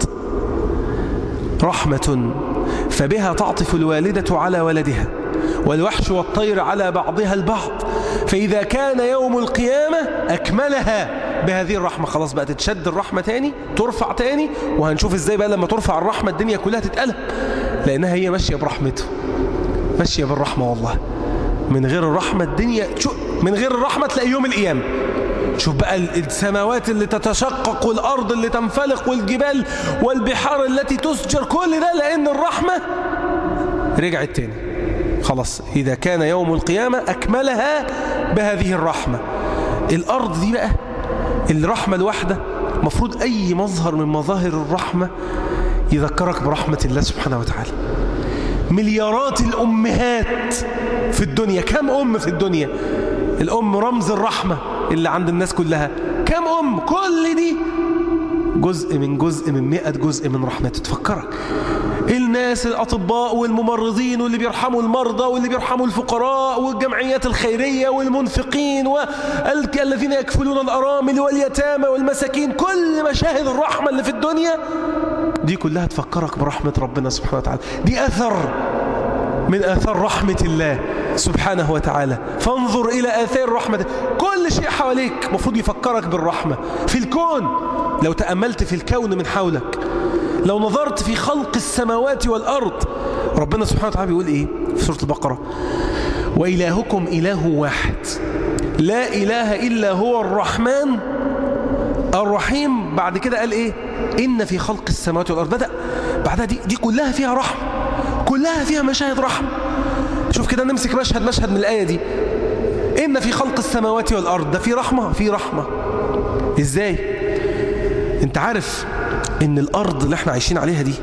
رحمة فبها تعطف الوالدة على ولدها والوحش والطير على بعضها البعض، فإذا كان يوم القيامة أكملها بهذه الرحمة. خلاص بقى تتشد الرحمة تاني، ترفع تاني، وهنشوف ازاي بقى لما ترفع الرحمة الدنيا كلها تتقلب، لأنها هي ماشية برحمته، ماشية بالرحمة. والله من غير الرحمة الدنيا، من غير الرحمة تلاقي يوم القيامة. شوف بقى السماوات اللي تتشقق والأرض اللي تنفلق والجبال والبحار التي تسجر، كل ده لأن الرحمة رجعت تاني. خلاص إذا كان يوم القيامة أكملها بهذه الرحمة. الأرض دي بقى الرحمة الواحدة، مفروض أي مظهر من مظاهر الرحمة يذكرك برحمة الله سبحانه وتعالى. مليارات الأمهات في الدنيا، كم أم في الدنيا؟ الأم رمز الرحمة اللي عند الناس كلها. كم أم؟ كل دي جزء من جزء من مئة جزء من رحمته. تفكرك الناس الأطباء والممرضين واللي بيرحموا المرضى واللي بيرحموا الفقراء والجمعيات الخيرية والمنفقين والذين يكفلون الأرامل واليتامى والمساكين، كل مشاهد الرحمة اللي في الدنيا دي كلها تفكرك برحمة ربنا سبحانه وتعالى. دي أثر من آثار رحمة الله سبحانه وتعالى. فانظر إلى آثار رحمة. كل شيء حواليك مفروض يفكرك بالرحمة. في الكون، لو تأملت في الكون من حولك، لو نظرت في خلق السماوات والأرض، ربنا سبحانه وتعالى بيقول إيه في سورة البقرة؟ وإلهكم إله واحد لا إله إلا هو الرحمن الرحيم. بعد كده قال إيه؟ إن في خلق السماوات والأرض. بدأ بعدها دي, دي كلها فيها رحمة، كلها فيها مشاهد رحمة. شوف كده نمسك مشهد مشهد من الآية دي، إن في خلق السماوات والأرض، ده في رحمة، في رحمة. إزاي؟ أنت عارف إن الأرض اللي احنا عايشين عليها دي،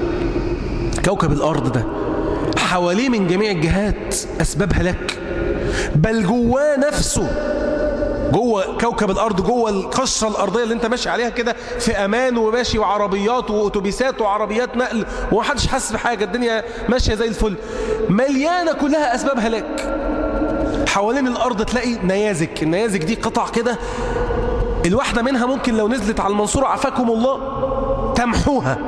كوكب الأرض ده حواليه من جميع الجهات أسباب هلاك، بل جواه نفسه، جوه كوكب الأرض، جوه القشرة الأرضية اللي انت ماشي عليها كده في أمان، وماشي وعربيات وأوتوبيسات وعربيات نقل ومحدش حاسس بحاجة، الدنيا ماشية زي الفل، مليانة كلها أسباب هلاك. حوالين الأرض تلاقي نيازك، النيازك دي قطع كده، الواحدة منها ممكن لو نزلت على المنصورة عفاكم الله تمحوها،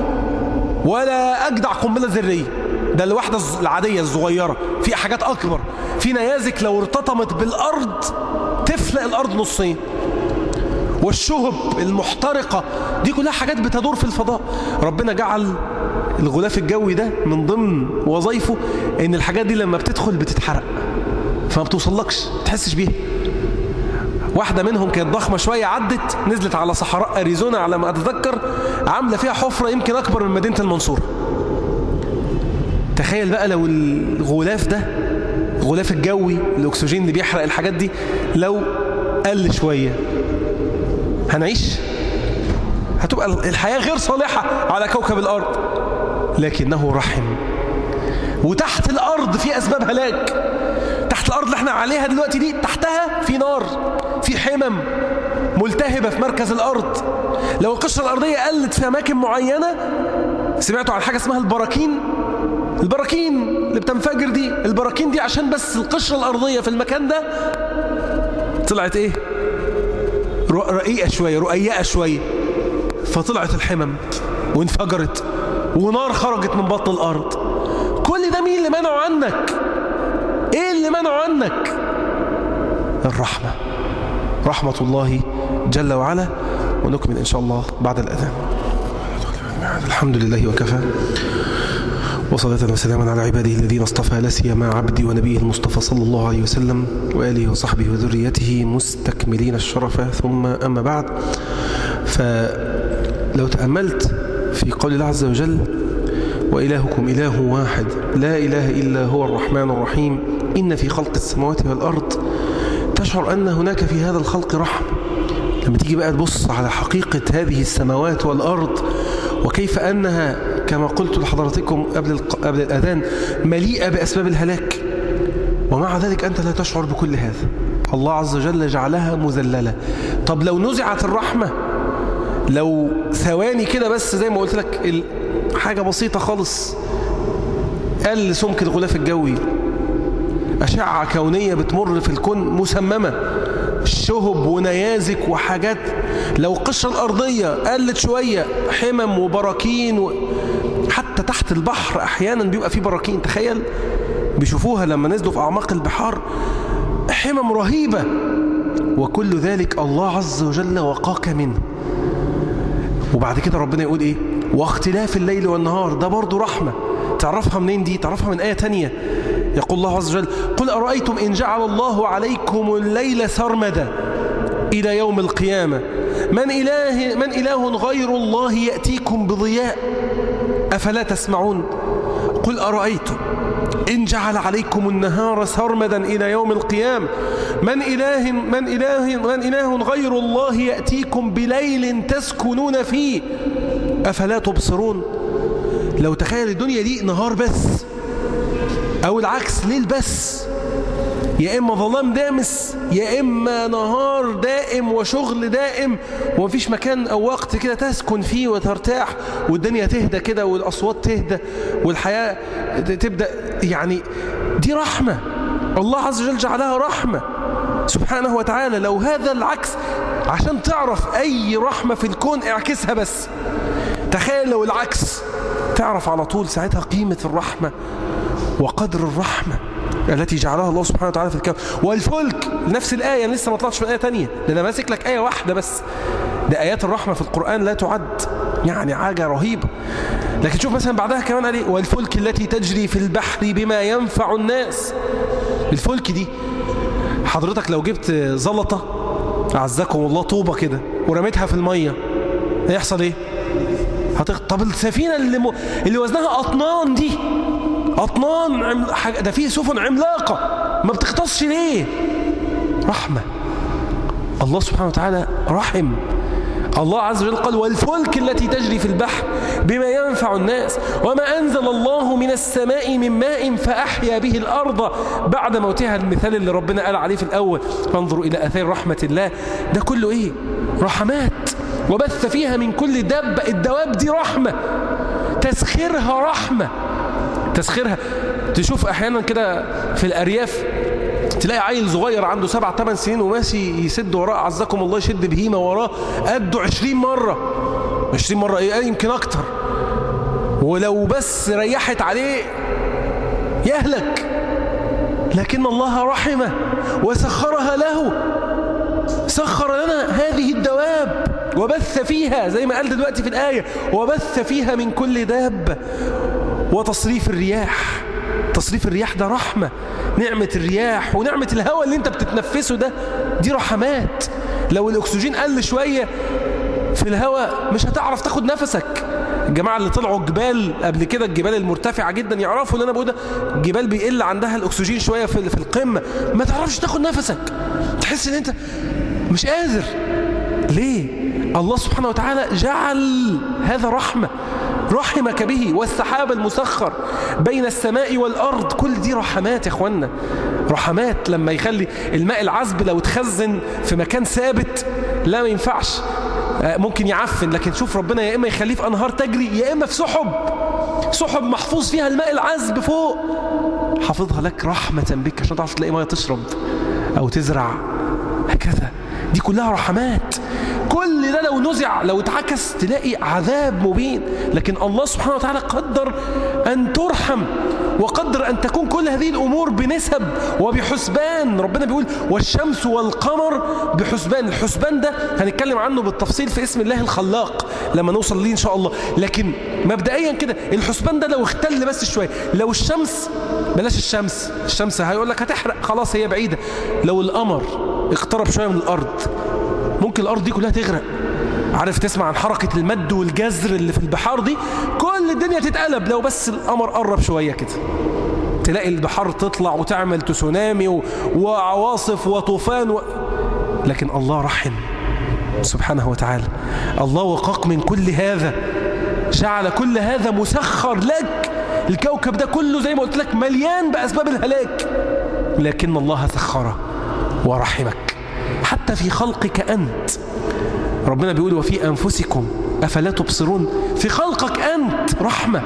ولا أجدع قنبلة ذرية. ده الواحدة العادية الصغيرة، في حاجات أكبر، في نيازك لو ارتطمت بالأرض تفلق الأرض نصين. والشهب المحترقة دي كلها حاجات بتدور في الفضاء. ربنا جعل الغلاف الجوي ده من ضمن وظائفه ان الحاجات دي لما بتدخل بتتحرق، فما بتوصلكش تحسش بيها. واحدة منهم كانت ضخمة شوية، عدت نزلت على صحراء أريزونا على ما أتذكر، عاملة فيها حفرة يمكن أكبر من مدينة المنصورة. تخيل بقى لو الغلاف ده، الغلاف الجوي الأكسجين اللي بيحرق الحاجات دي، لو قل شوية هنعيش؟ هتبقى الحياة غير صالحة على كوكب الأرض. لكنه رحم. وتحت الأرض في أسباب هلاك. تحت الأرض اللي احنا عليها دلوقتي دي، تحتها في نار، في حمم ملتهبة في مركز الأرض. لو القشرة الأرضية قلت في أماكن معينة، سمعتوا عن حاجة اسمها البراكين؟ البراكين اللي بتنفجر دي، البراكين دي عشان بس القشرة الأرضية في المكان ده طلعت ايه؟ رقيقة شوية، رقيقة شوية، فطلعت الحمم وانفجرت ونار خرجت من بطن الأرض. كل ده مين اللي منعه عنك؟ ايه اللي منعه عنك؟ الرحمة، رحمة الله جل وعلا. ونكمل إن شاء الله بعد الأذان. الحمد لله وكفى، وصلاة وسلاما على عباده الذين اصطفى، لا سيما عبدي ونبيه المصطفى صلى الله عليه وسلم وآله وصحبه وذريته مستكملين الشرف. ثم أما بعد، فلو تأملت في قول الله عز وجل: وإلهكم إله واحد لا إله إلا هو الرحمن الرحيم إن في خلق السماوات والأرض، تشعر أن هناك في هذا الخلق رحمة. لما تيجي بقى تبص على حقيقة هذه السماوات والأرض، وكيف أنها كما قلت لحضراتكم قبل قبل الأذان مليئة بأسباب الهلاك، ومع ذلك أنت لا تشعر بكل هذا. الله عز وجل جعلها مذللة. طب لو نزعت الرحمة، لو ثواني كده بس زي ما قلت لك، حاجة بسيطة خالص، قل سمك الغلاف الجوي، أشعة كونية بتمر في الكون مسممة، شهب ونيازك وحاجات، لو القشرة الأرضية قلت شوية، حمم وبراكين و... حتى تحت البحر أحيانا بيبقى فيه براكين. تخيل بيشوفوها لما نزلوا في أعماق البحار، حمم رهيبة، وكل ذلك الله عز وجل وقاك منه. وبعد كده ربنا يقول إيه؟ واختلاف الليل والنهار، ده برضو رحمة. تعرفها منين دي؟ تعرفها من آية تانية. يقول الله عز وجل: قل أرأيتم إن جعل الله عليكم الليل سرمدا إلى يوم القيامة من إله, من إله غير الله يأتيكم بضياء أفلا تسمعون. قل أرأيتم إن جعل عليكم النهار سرمدا إلى يوم القيامة من إله, من إله, من إله غير الله يأتيكم بليل تسكنون فيه أفلا تبصرون. لو تخيل الدنيا دي نهار بس، أو العكس ليل بس، يا إما ظلام دامس يا إما نهار دائم وشغل دائم، ومفيش مكان أو وقت كده تسكن فيه وترتاح والدنيا تهدى كده والأصوات تهدى والحياة تبدأ. يعني دي رحمة، الله عز وجل جعلها رحمة سبحانه وتعالى. لو هذا العكس، عشان تعرف أي رحمة في الكون اعكسها بس. تخيل لو العكس، تعرف على طول ساعتها قيمة الرحمة وقدر الرحمة التي جعلها الله سبحانه وتعالى في الكون. والفلك نفس الآية، لسه ما طلعتش من آية تانية، ده أنا ماسك لك آية واحدة بس. ده آيات الرحمة في القرآن لا تعد، يعني حاجة رهيبة. لكن شوف مثلا بعدها كمان عليه: والفلك التي تجري في البحر بما ينفع الناس. الفلك دي حضرتك لو جبت زلطة أعزكم الله، طوبة كده، ورميتها في المية، هيحصل ايه؟ هتخ... طب السفينة اللي, م... اللي وزنها أطنان دي، أطنان عم... حاجة... ده فيه سفن عملاقة، ما بتختصش ليه؟ رحمة. الله سبحانه وتعالى رحم. الله عز وجل قال: والفلك التي تجري في البحر بما ينفع الناس وما أنزل الله من السماء من ماء فأحيا به الأرض بعد موتها. المثال اللي ربنا قال عليه في الأول: فانظروا إلى آثار رحمة الله. ده كله إيه؟ رحمات. وبث فيها من كل دابة. الدواب دي رحمة، تسخيرها رحمة. تسخيرها تشوف أحيانا كده في الأرياف، تلاقي عيل صغير عنده سبع ثمان سنين وماشي يسد وراه عزكم الله، يشد بهيمة وراه قده عشرين مرة. عشرين مرة ايه؟ يمكن اكتر. ولو بس ريحت عليه يهلك. لكن الله رحمه وسخرها له. سخر لنا هذه الدواب وبث فيها زي ما قال دلوقتي في الآية وبث فيها من كل دابة وتصريف الرياح. تصريف الرياح ده رحمة. نعمة الرياح ونعمة الهواء اللي انت بتتنفسه ده دي رحمات. لو الأكسجين قل شوية في الهواء مش هتعرف تاخد نفسك. الجماعة اللي طلعوا الجبال قبل كده، الجبال المرتفعة جدا، يعرفوا اللي أنا بقول ده. الجبال بيقل عندها الأكسجين شوية في في القمة، ما تعرفش تاخد نفسك، تحس إن أنت مش قادر. ليه؟ الله سبحانه وتعالى جعل هذا رحمة، رحمك به. والسحاب المسخر بين السماء والأرض، كل دي رحمات يا إخوانا. رحمات. لما يخلي الماء العذب لو تخزن في مكان ثابت لا ما ينفعش، ممكن يعفن، لكن شوف ربنا يا إما يخليه في أنهار تجري يا إما في سحب، سحب محفوظ فيها الماء العذب فوق، حافظها لك رحمة بك عشان تعرف تلاقي مية تشرب أو تزرع. هكذا دي كلها رحمات. كل ده لو نزع لو اتعكس تلاقي عذاب مبين. لكن الله سبحانه وتعالى قدر أن ترحم، وقدر أن تكون كل هذه الأمور بنسب وبحسبان. ربنا بيقول والشمس والقمر بحسبان. الحسبان ده هنتكلم عنه بالتفصيل في اسم الله الخلاق لما نوصل ليه إن شاء الله. لكن مبدئيا كده الحسبان ده لو اختل بس شوية، لو الشمس بلاش الشمس، الشمس هيقول لك هتحرق خلاص هي بعيدة. لو القمر اقترب شوية من الأرض ممكن الأرض دي كلها تغرق. عارف تسمع عن حركة المد والجزر اللي في البحار دي، كل الدنيا تتقلب لو بس القمر قرب شوية كده، تلاقي البحار تطلع وتعمل تسونامي و... وعواصف وطوفان و... لكن الله رحم سبحانه وتعالى. الله وقاك من كل هذا، جعل كل هذا مسخر لك. الكوكب ده كله زي ما قلت لك مليان بأسباب الهلاك، لكن الله سخره ورحمك حتى في خلقك أنت. ربنا بيقول وفي أنفسكم أفلا تبصرون. في خلقك أنت رحمة،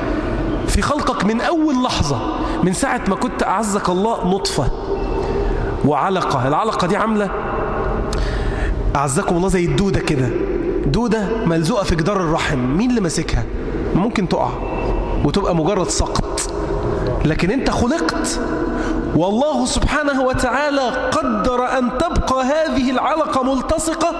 في خلقك من أول لحظة، من ساعة ما كنت أعزك الله نطفة وعلقة. العلقة دي عاملة أعزكم الله زي الدودة كده، دودة ملزوقة في جدار الرحم. مين اللي ماسكها؟ ممكن تقع وتبقى مجرد سقط، لكن أنت خلقت والله سبحانه وتعالى قدر أن تبقى هذه العلقة ملتصقة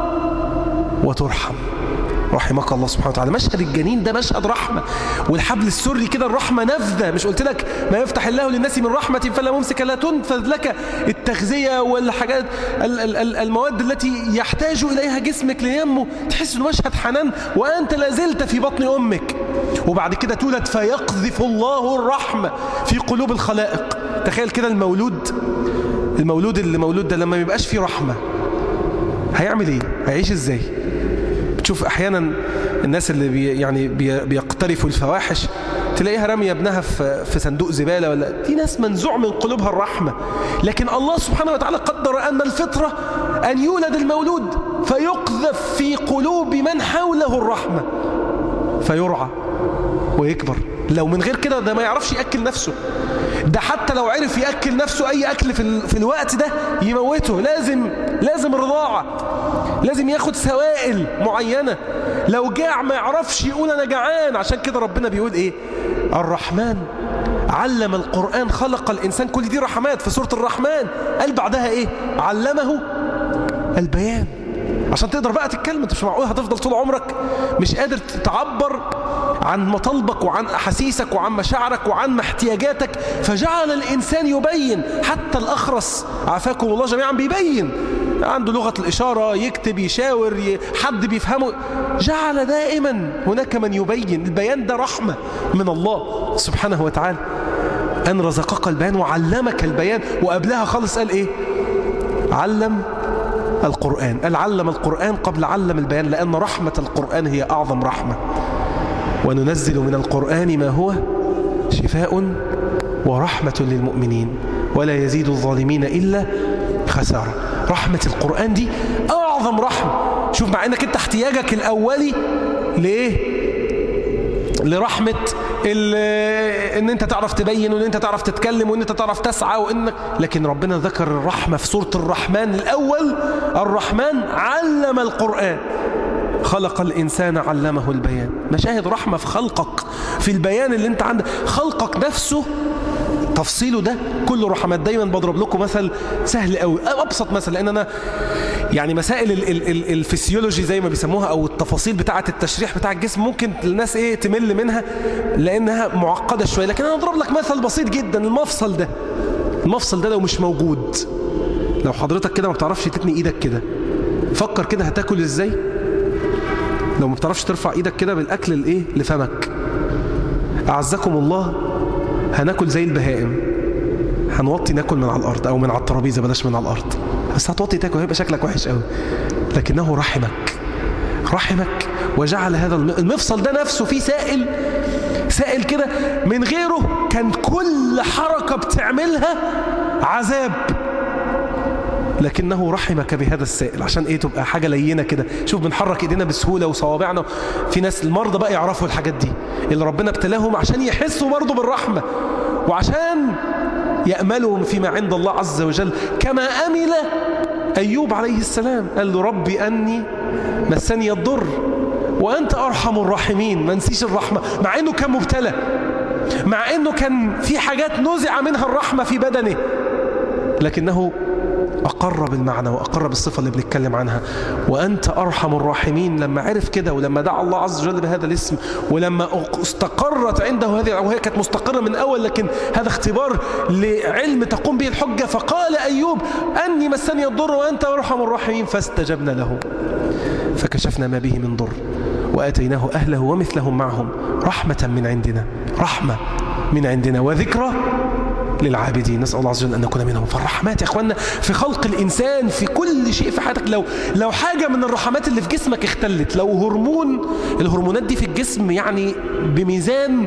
وترحم. رحمك الله سبحانه وتعالى. مشهد الجنين ده مشهد رحمة، والحبل السري كده الرحمة نفذة. مش قلت لك ما يفتح الله للناس من رحمة فلا ممسك لا تنفذ لك. التغذية والحاجات المواد التي يحتاج إليها جسمك لينمو، تحس إنه مشهد حنان وأنت لازلت في بطن أمك، وبعد كده تولد فيقذف الله الرحمة في قلوب الخلائق. تخيل كده المولود المولود اللي مولود ده لما ما يبقاش فيه رحمة هيعمل ايه؟ هيعيش ازاي؟ بتشوف احيانا الناس اللي بي يعني بي بيقترفوا الفواحش تلاقيها راميه ابنها في في صندوق زباله، ولا دي ناس منزوع من قلوبها الرحمه. لكن الله سبحانه وتعالى قدر ان الفطره ان يولد المولود فيقذف في قلوب من حوله الرحمه فيرعى ويكبر. لو من غير كده ده ما يعرفش ياكل نفسه، ده حتى لو عرف يأكل نفسه أي أكل في, في الوقت ده يموته. لازم لازم الرضاعة، لازم ياخد سوائل معينة. لو جاع ما يعرفش يقول أنا جعان. عشان كده ربنا بيقول إيه؟ الرحمن علم القرآن خلق الإنسان. كل دي رحمات في سورة الرحمن. قال بعدها إيه؟ علمه البيان. عشان تقدر بقى تتكلم. انت مش معقول هتفضل طول عمرك مش قادر تعبر عن مطالبك وعن أحاسيسك وعن مشاعرك وعن احتياجاتك. فجعل الإنسان يبين، حتى الأخرس عافاكم الله جميعا بيبين، عنده لغة الإشارة، يكتب، يشاور، حد بيفهمه. جعل دائما هناك من يبين. البيان ده رحمة من الله سبحانه وتعالى، أن رزقك البيان وعلمك البيان. وقبلها خالص قال إيه؟ علم القرآن. قال علم القرآن قبل علم البيان، لأن رحمة القرآن هي أعظم رحمة. وننزل من القرآن ما هو شفاء ورحمة للمؤمنين ولا يزيد الظالمين إلا خسارة. رحمة القرآن دي أعظم رحمة. شوف، مع أنك أنت احتياجك الأولي لإيه؟ لرحمة ان انت تعرف تبين، وان انت تعرف تتكلم، وان انت تعرف تسعى، وانك لكن ربنا ذكر الرحمة في سورة الرحمن الأول. الرحمن علم القرآن خلق الإنسان علمه البيان. مشاهد رحمة في خلقك، في البيان اللي انت عندك. خلقك نفسه تفصيله ده كله رحمات. دايما بضرب لكم مثل سهل قوي، أبسط مثل، لأن أنا يعني مسائل ال ال ال الفسيولوجي زي ما بيسموها أو التفاصيل بتاعة التشريح بتاع الجسم ممكن الناس إيه تمل منها لأنها معقدة شوية، لكن أنا أضرب لك مثل بسيط جدا. المفصل ده المفصل ده لو مش موجود، لو حضرتك كده ما بتعرفش تتني إيدك كده، فكر كده هتاكل إزاي؟ لو ما بتعرفش ترفع إيدك كده بالأكل الإيه لفمك، أعزكم الله هناكل زي البهائم، هنوطي ناكل من على الأرض أو من على الترابيزة، بلاش من على الأرض، بس هتوطي تاكل هيبقى شكلك وحش قوي. لكنه رحمك رحمك وجعل هذا المفصل ده نفسه فيه سائل سائل كده، من غيره كان كل حركة بتعملها عذاب، لكنه رحمك بهذا السائل عشان ايه؟ تبقى حاجة لينة كده. شوف بنحرك ايدينا بسهولة وصوابعنا. في ناس المرضى بقى يعرفوا الحاجات دي اللي ربنا ابتلاهم عشان يحسوا برضو بالرحمة وعشان يأملوا فيما عند الله عز وجل، كما أمل أيوب عليه السلام. قال له ربي أني مسني الضر وأنت أرحم الراحمين. ما نسيش الرحمة مع أنه كان مبتلى، مع أنه كان في حاجات نزع منها الرحمة في بدنه، لكنه أقر بالمعنى وأقر بالصفة اللي بنتكلم عنها، وأنت أرحم الراحمين. لما عرف كده ولما دعا الله عز وجل بهذا الاسم ولما استقرت عنده هذه، وهي كانت مستقرة من أول لكن هذا اختبار لعلم تقوم به الحجة، فقال أيوب أني مسني الضر وأنت أرحم الراحمين فاستجبنا له فكشفنا ما به من ضر وآتيناه أهله ومثلهم معهم رحمة من عندنا، رحمة من عندنا وذكرى للعابدين. نسأل الله عز وجل أن نكون منهم. فالرحمات يا أخوانا في خلق الإنسان في كل شيء في حياتك. لو لو حاجة من الرحمات اللي في جسمك اختلت، لو هرمون، الهرمونات دي في الجسم يعني بميزان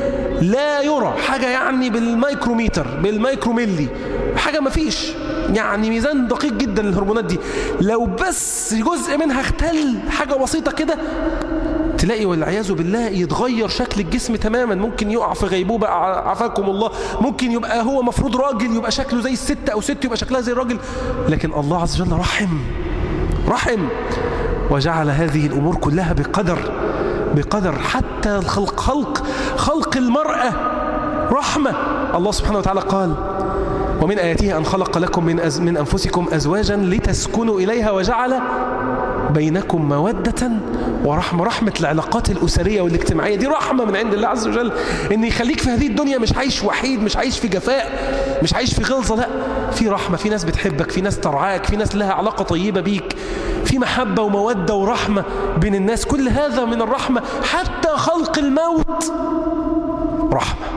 لا يرى، حاجة يعني بالمايكروميتر بالمايكروميلي، حاجة ما فيش، يعني ميزان دقيق جدا الهرمونات دي، لو بس جزء منها اختل حاجة بسيطة كده تلاقي والعياذ بالله يتغير شكل الجسم تماما. ممكن يقع في غيبوبة عافاكم الله، ممكن يبقى هو مفروض راجل يبقى شكله زي الست، أو ست يبقى شكلها زي الراجل، لكن الله عز وجل رحم رحم وجعل هذه الأمور كلها بقدر بقدر. حتى الخلق خلق خلق المرأة رحمة. الله سبحانه وتعالى قال ومن آياته أن خلق لكم من, أز من أنفسكم أزواجا لتسكنوا إليها وجعل بينكم مودة ورحمة. رحمة العلاقات الأسرية والاجتماعية دي رحمة من عند الله عز وجل، إن يخليك في هذه الدنيا مش عايش وحيد، مش عايش في جفاء، مش عايش في غلظة، لا، في رحمة، في ناس بتحبك، في ناس ترعاك، في ناس لها علاقة طيبة بيك، في محبة ومودة ورحمة بين الناس. كل هذا من الرحمة. حتى خلق الموت رحمة.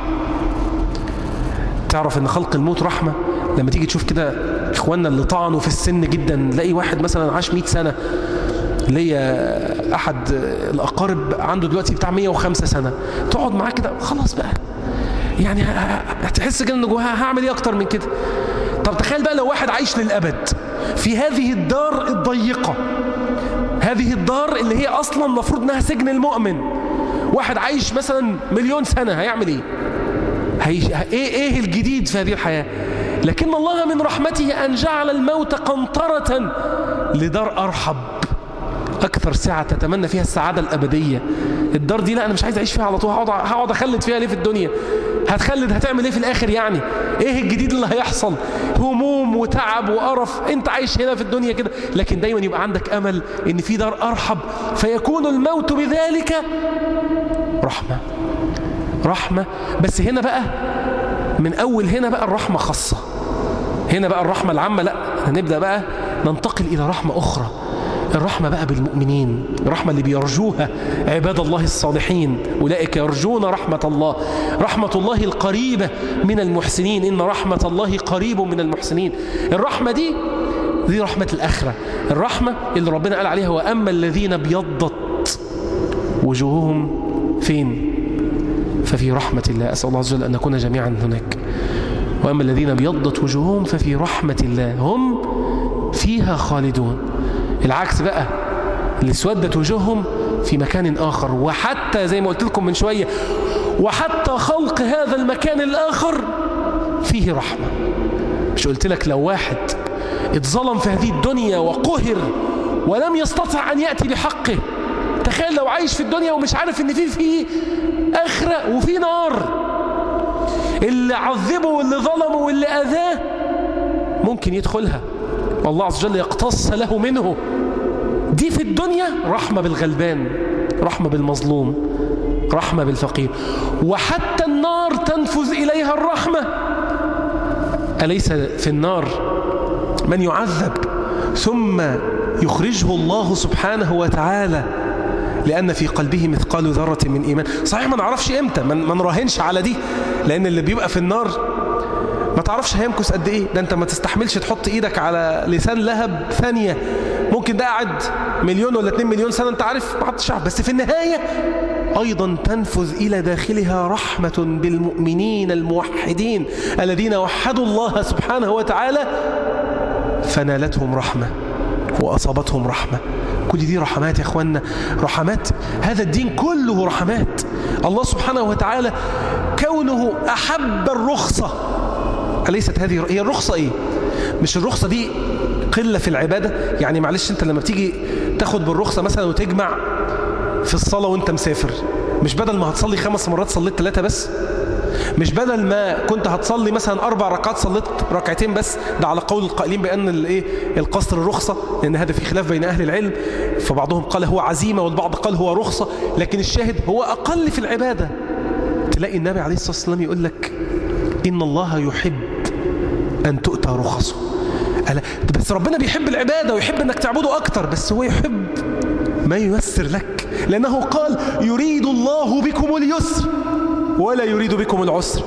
تعرف ان خلق الموت رحمة؟ لما تيجي تشوف كده اخواننا اللي طعنوا في السن جدا، لاقي واحد مثلا عاش مئة سنة، ليا احد الاقارب عنده دلوقتي بتاع مئة وخمسة سنة، تقعد معاه كده خلاص بقى يعني هتحس كده ان جواها هعمل ايه اكتر من كده. طب تخيل بقى لو واحد عايش للابد في هذه الدار الضيقة، هذه الدار اللي هي اصلا المفروض انها سجن المؤمن، واحد عايش مثلا مليون سنة، هيعمل ايه؟ هي... ايه ايه الجديد في هذه الحياة؟ لكن الله من رحمته ان جعل الموت قنطرة لدار ارحب، اكثر سعة تتمنى فيها السعادة الابدية. الدار دي لا انا مش عايز اعيش فيها على طول، هقعد هقعد اخلد فيها ليه في الدنيا؟ هتخلد هتعمل ايه في الاخر يعني؟ ايه الجديد اللي هيحصل؟ هموم وتعب وقرف، انت عايش هنا في الدنيا كده. لكن دايما يبقى عندك امل ان في دار ارحب، فيكون الموت بذلك رحمة رحمة. بس هنا بقى من أول هنا بقى الرحمة خاصة، هنا بقى الرحمة العامة لا، هنبدأ بقى ننتقل إلى رحمة أخرى، الرحمة بقى بالمؤمنين، الرحمة اللي بيرجوها عباد الله الصالحين، أولئك يرجون رحمة الله، رحمة الله القريبة من المحسنين، إن رحمة الله قريب من المحسنين. الرحمة دي دي رحمة الآخرة، الرحمة اللي ربنا قال عليها وأما الذين ابيضت وجوههم فين؟ ففي رحمة الله. أسأل الله عز وجل أن نكون جميعا هناك. وأما الذين ابيضت وجوههم ففي رحمة الله هم فيها خالدون. العكس بقى، اللي اسودت وجوههم في مكان آخر. وحتى زي ما قلت لكم من شوية، وحتى خلق هذا المكان الآخر فيه رحمة. مش قلت لك لو واحد اتظلم في هذه الدنيا وقهر ولم يستطع أن يأتي بحقه، تخيل لو عايش في الدنيا ومش عارف ان في فيه آخرة وفي نار، اللي عذبه واللي ظلمه واللي أذاه ممكن يدخلها والله عز وجل يقتص له منه. دي في الدنيا رحمة بالغلبان، رحمة بالمظلوم، رحمة بالفقير. وحتى النار تنفذ إليها الرحمة. أليس في النار من يعذب ثم يخرجه الله سبحانه وتعالى لأن في قلبه مثقال ذرة من إيمان؟ صحيح ما نعرفش إمتى، ما نراهنش على دي، لأن اللي بيبقى في النار ما تعرفش هيمكس قد إيه. ده أنت ما تستحملش تحط إيدك على لسان لهب ثانية، ممكن ده قاعد مليون ولا اتنين مليون سنة، أنت عارف ما حدش عارف. بس في النهاية أيضا تنفذ إلى داخلها رحمة بالمؤمنين الموحدين الذين وحدوا الله سبحانه وتعالى فنالتهم رحمة وأصابتهم رحمة. كل دي رحمات يا أخوانا، رحمات. هذا الدين كله رحمات. الله سبحانه وتعالى كونه أحب الرخصة. أليست هذه هي الرخصة؟ إيه؟ مش الرخصة دي قلة في العبادة؟ يعني معلش أنت لما بتيجي تاخد بالرخصة مثلا وتجمع في الصلاة وانت مسافر، مش بدل ما هتصلي خمس مرات صليت ثلاثة بس؟ مش بدل ما كنت هتصلي مثلا أربع ركعات صليت ركعتين بس؟ ده على قول القائلين بأن الايه القصر الرخصة، لأن هذا في خلاف بين أهل العلم، فبعضهم قال هو عزيمة والبعض قال هو رخصة، لكن الشاهد هو أقل في العبادة. تلاقي النبي عليه الصلاة والسلام يقول لك إن الله يحب أن تؤتى رخصه. بس ربنا بيحب العبادة ويحب أنك تعبده أكتر، بس هو يحب ما ييسر لك، لأنه قال يريد الله بكم اليسر ولا يريد بكم العسر،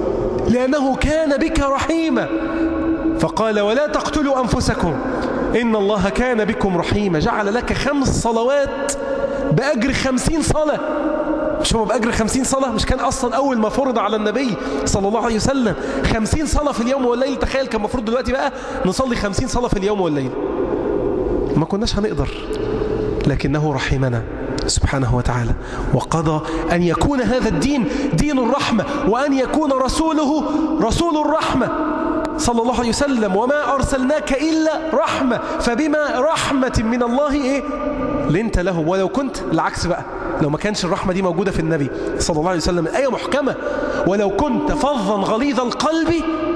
لأنه كان بك رحيما. فقال ولا تقتلوا أنفسكم إن الله كان بكم رحيما. جعل لك خمس صلوات بأجر خمسين صلاة. مش هو بأجر خمسين صلاة؟ مش كان أصلا أول ما فرض على النبي صلى الله عليه وسلم خمسين صلاة في اليوم والليل؟ تخيل كان مفروض دلوقتي بقى نصلي خمسين صلاة في اليوم والليل، ما كناش هنقدر، لكنه رحمنا سبحانه وتعالى وقضى أن يكون هذا الدين دين الرحمة، وأن يكون رسوله رسول الرحمة صلى الله عليه وسلم. وما أرسلناك إلا رحمة، فبما رحمة من الله إيه لنت لهم. ولو كنت العكس بقى، لو ما كانش الرحمة دي موجودة في النبي صلى الله عليه وسلم، الآية محكمة، ولو كنت فظا غليظ القلب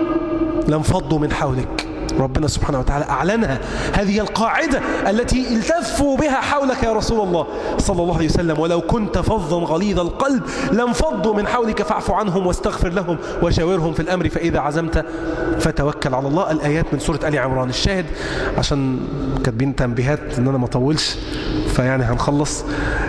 لانفضوا من حولك. ربنا سبحانه وتعالى أعلنها. هذه القاعدة التي التفوا بها حولك يا رسول الله صلى الله عليه وسلم. ولو كنت فظا غليظ القلب لانفضوا من حولك فاعف عنهم واستغفر لهم وشاورهم في الأمر فإذا عزمت فتوكل على الله. الآيات من سورة آل عمران. الشاهد عشان كاتبين تنبيهات إن أنا ما أطولش، فيعني هنخلص.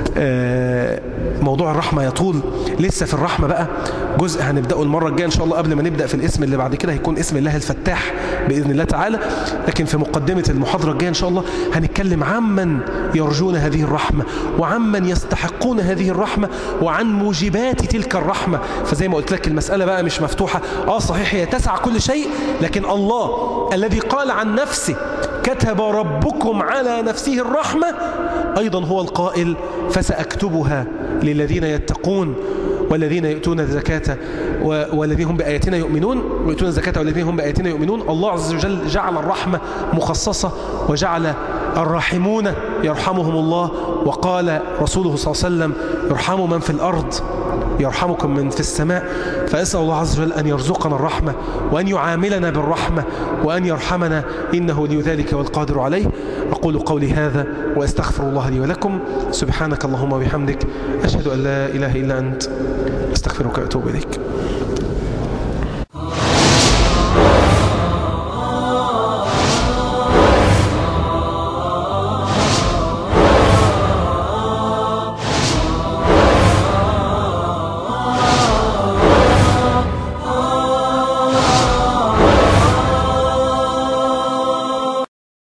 موضوع الرحمة يطول، لسه في الرحمة بقى جزء هنبدأه المرة الجاية إن شاء الله، قبل ما نبدأ في الاسم اللي بعد كده هيكون اسم الله الفتاح بإذن الله تعالى. لكن في مقدمة المحاضرة الجاية إن شاء الله هنتكلم عمن يرجون هذه الرحمة، وعمن يستحقون هذه الرحمة، وعن موجبات تلك الرحمة. فزي ما قلت لك المسألة بقى مش مفتوحة. آه صحيح هي تسع كل شيء، لكن الله الذي قال عن نفسه كتب ربكم على نفسه الرحمة أيضا هو القائل فسأكتبها للذين يتقون والذين يؤتون الزكاة والذين هم بآياتنا يؤمنون ويؤتون الزكاة والذين هم بآياتنا يؤمنون. الله عز وجل جعل الرحمة مخصصة، وجعل الراحمون يرحمهم الله، وقال رسوله صلى الله عليه وسلم يرحموا من في الأرض يرحمكم من في السماء. فأسأل الله عز وجل أن يرزقنا الرحمة، وأن يعاملنا بالرحمة، وأن يرحمنا إنه ولي ذلك والقادر عليه. أقول قولي هذا وأستغفر الله لي ولكم. سبحانك اللهم وبحمدك، أشهد أن لا إله إلا أنت، أستغفرك وأتوب إليك.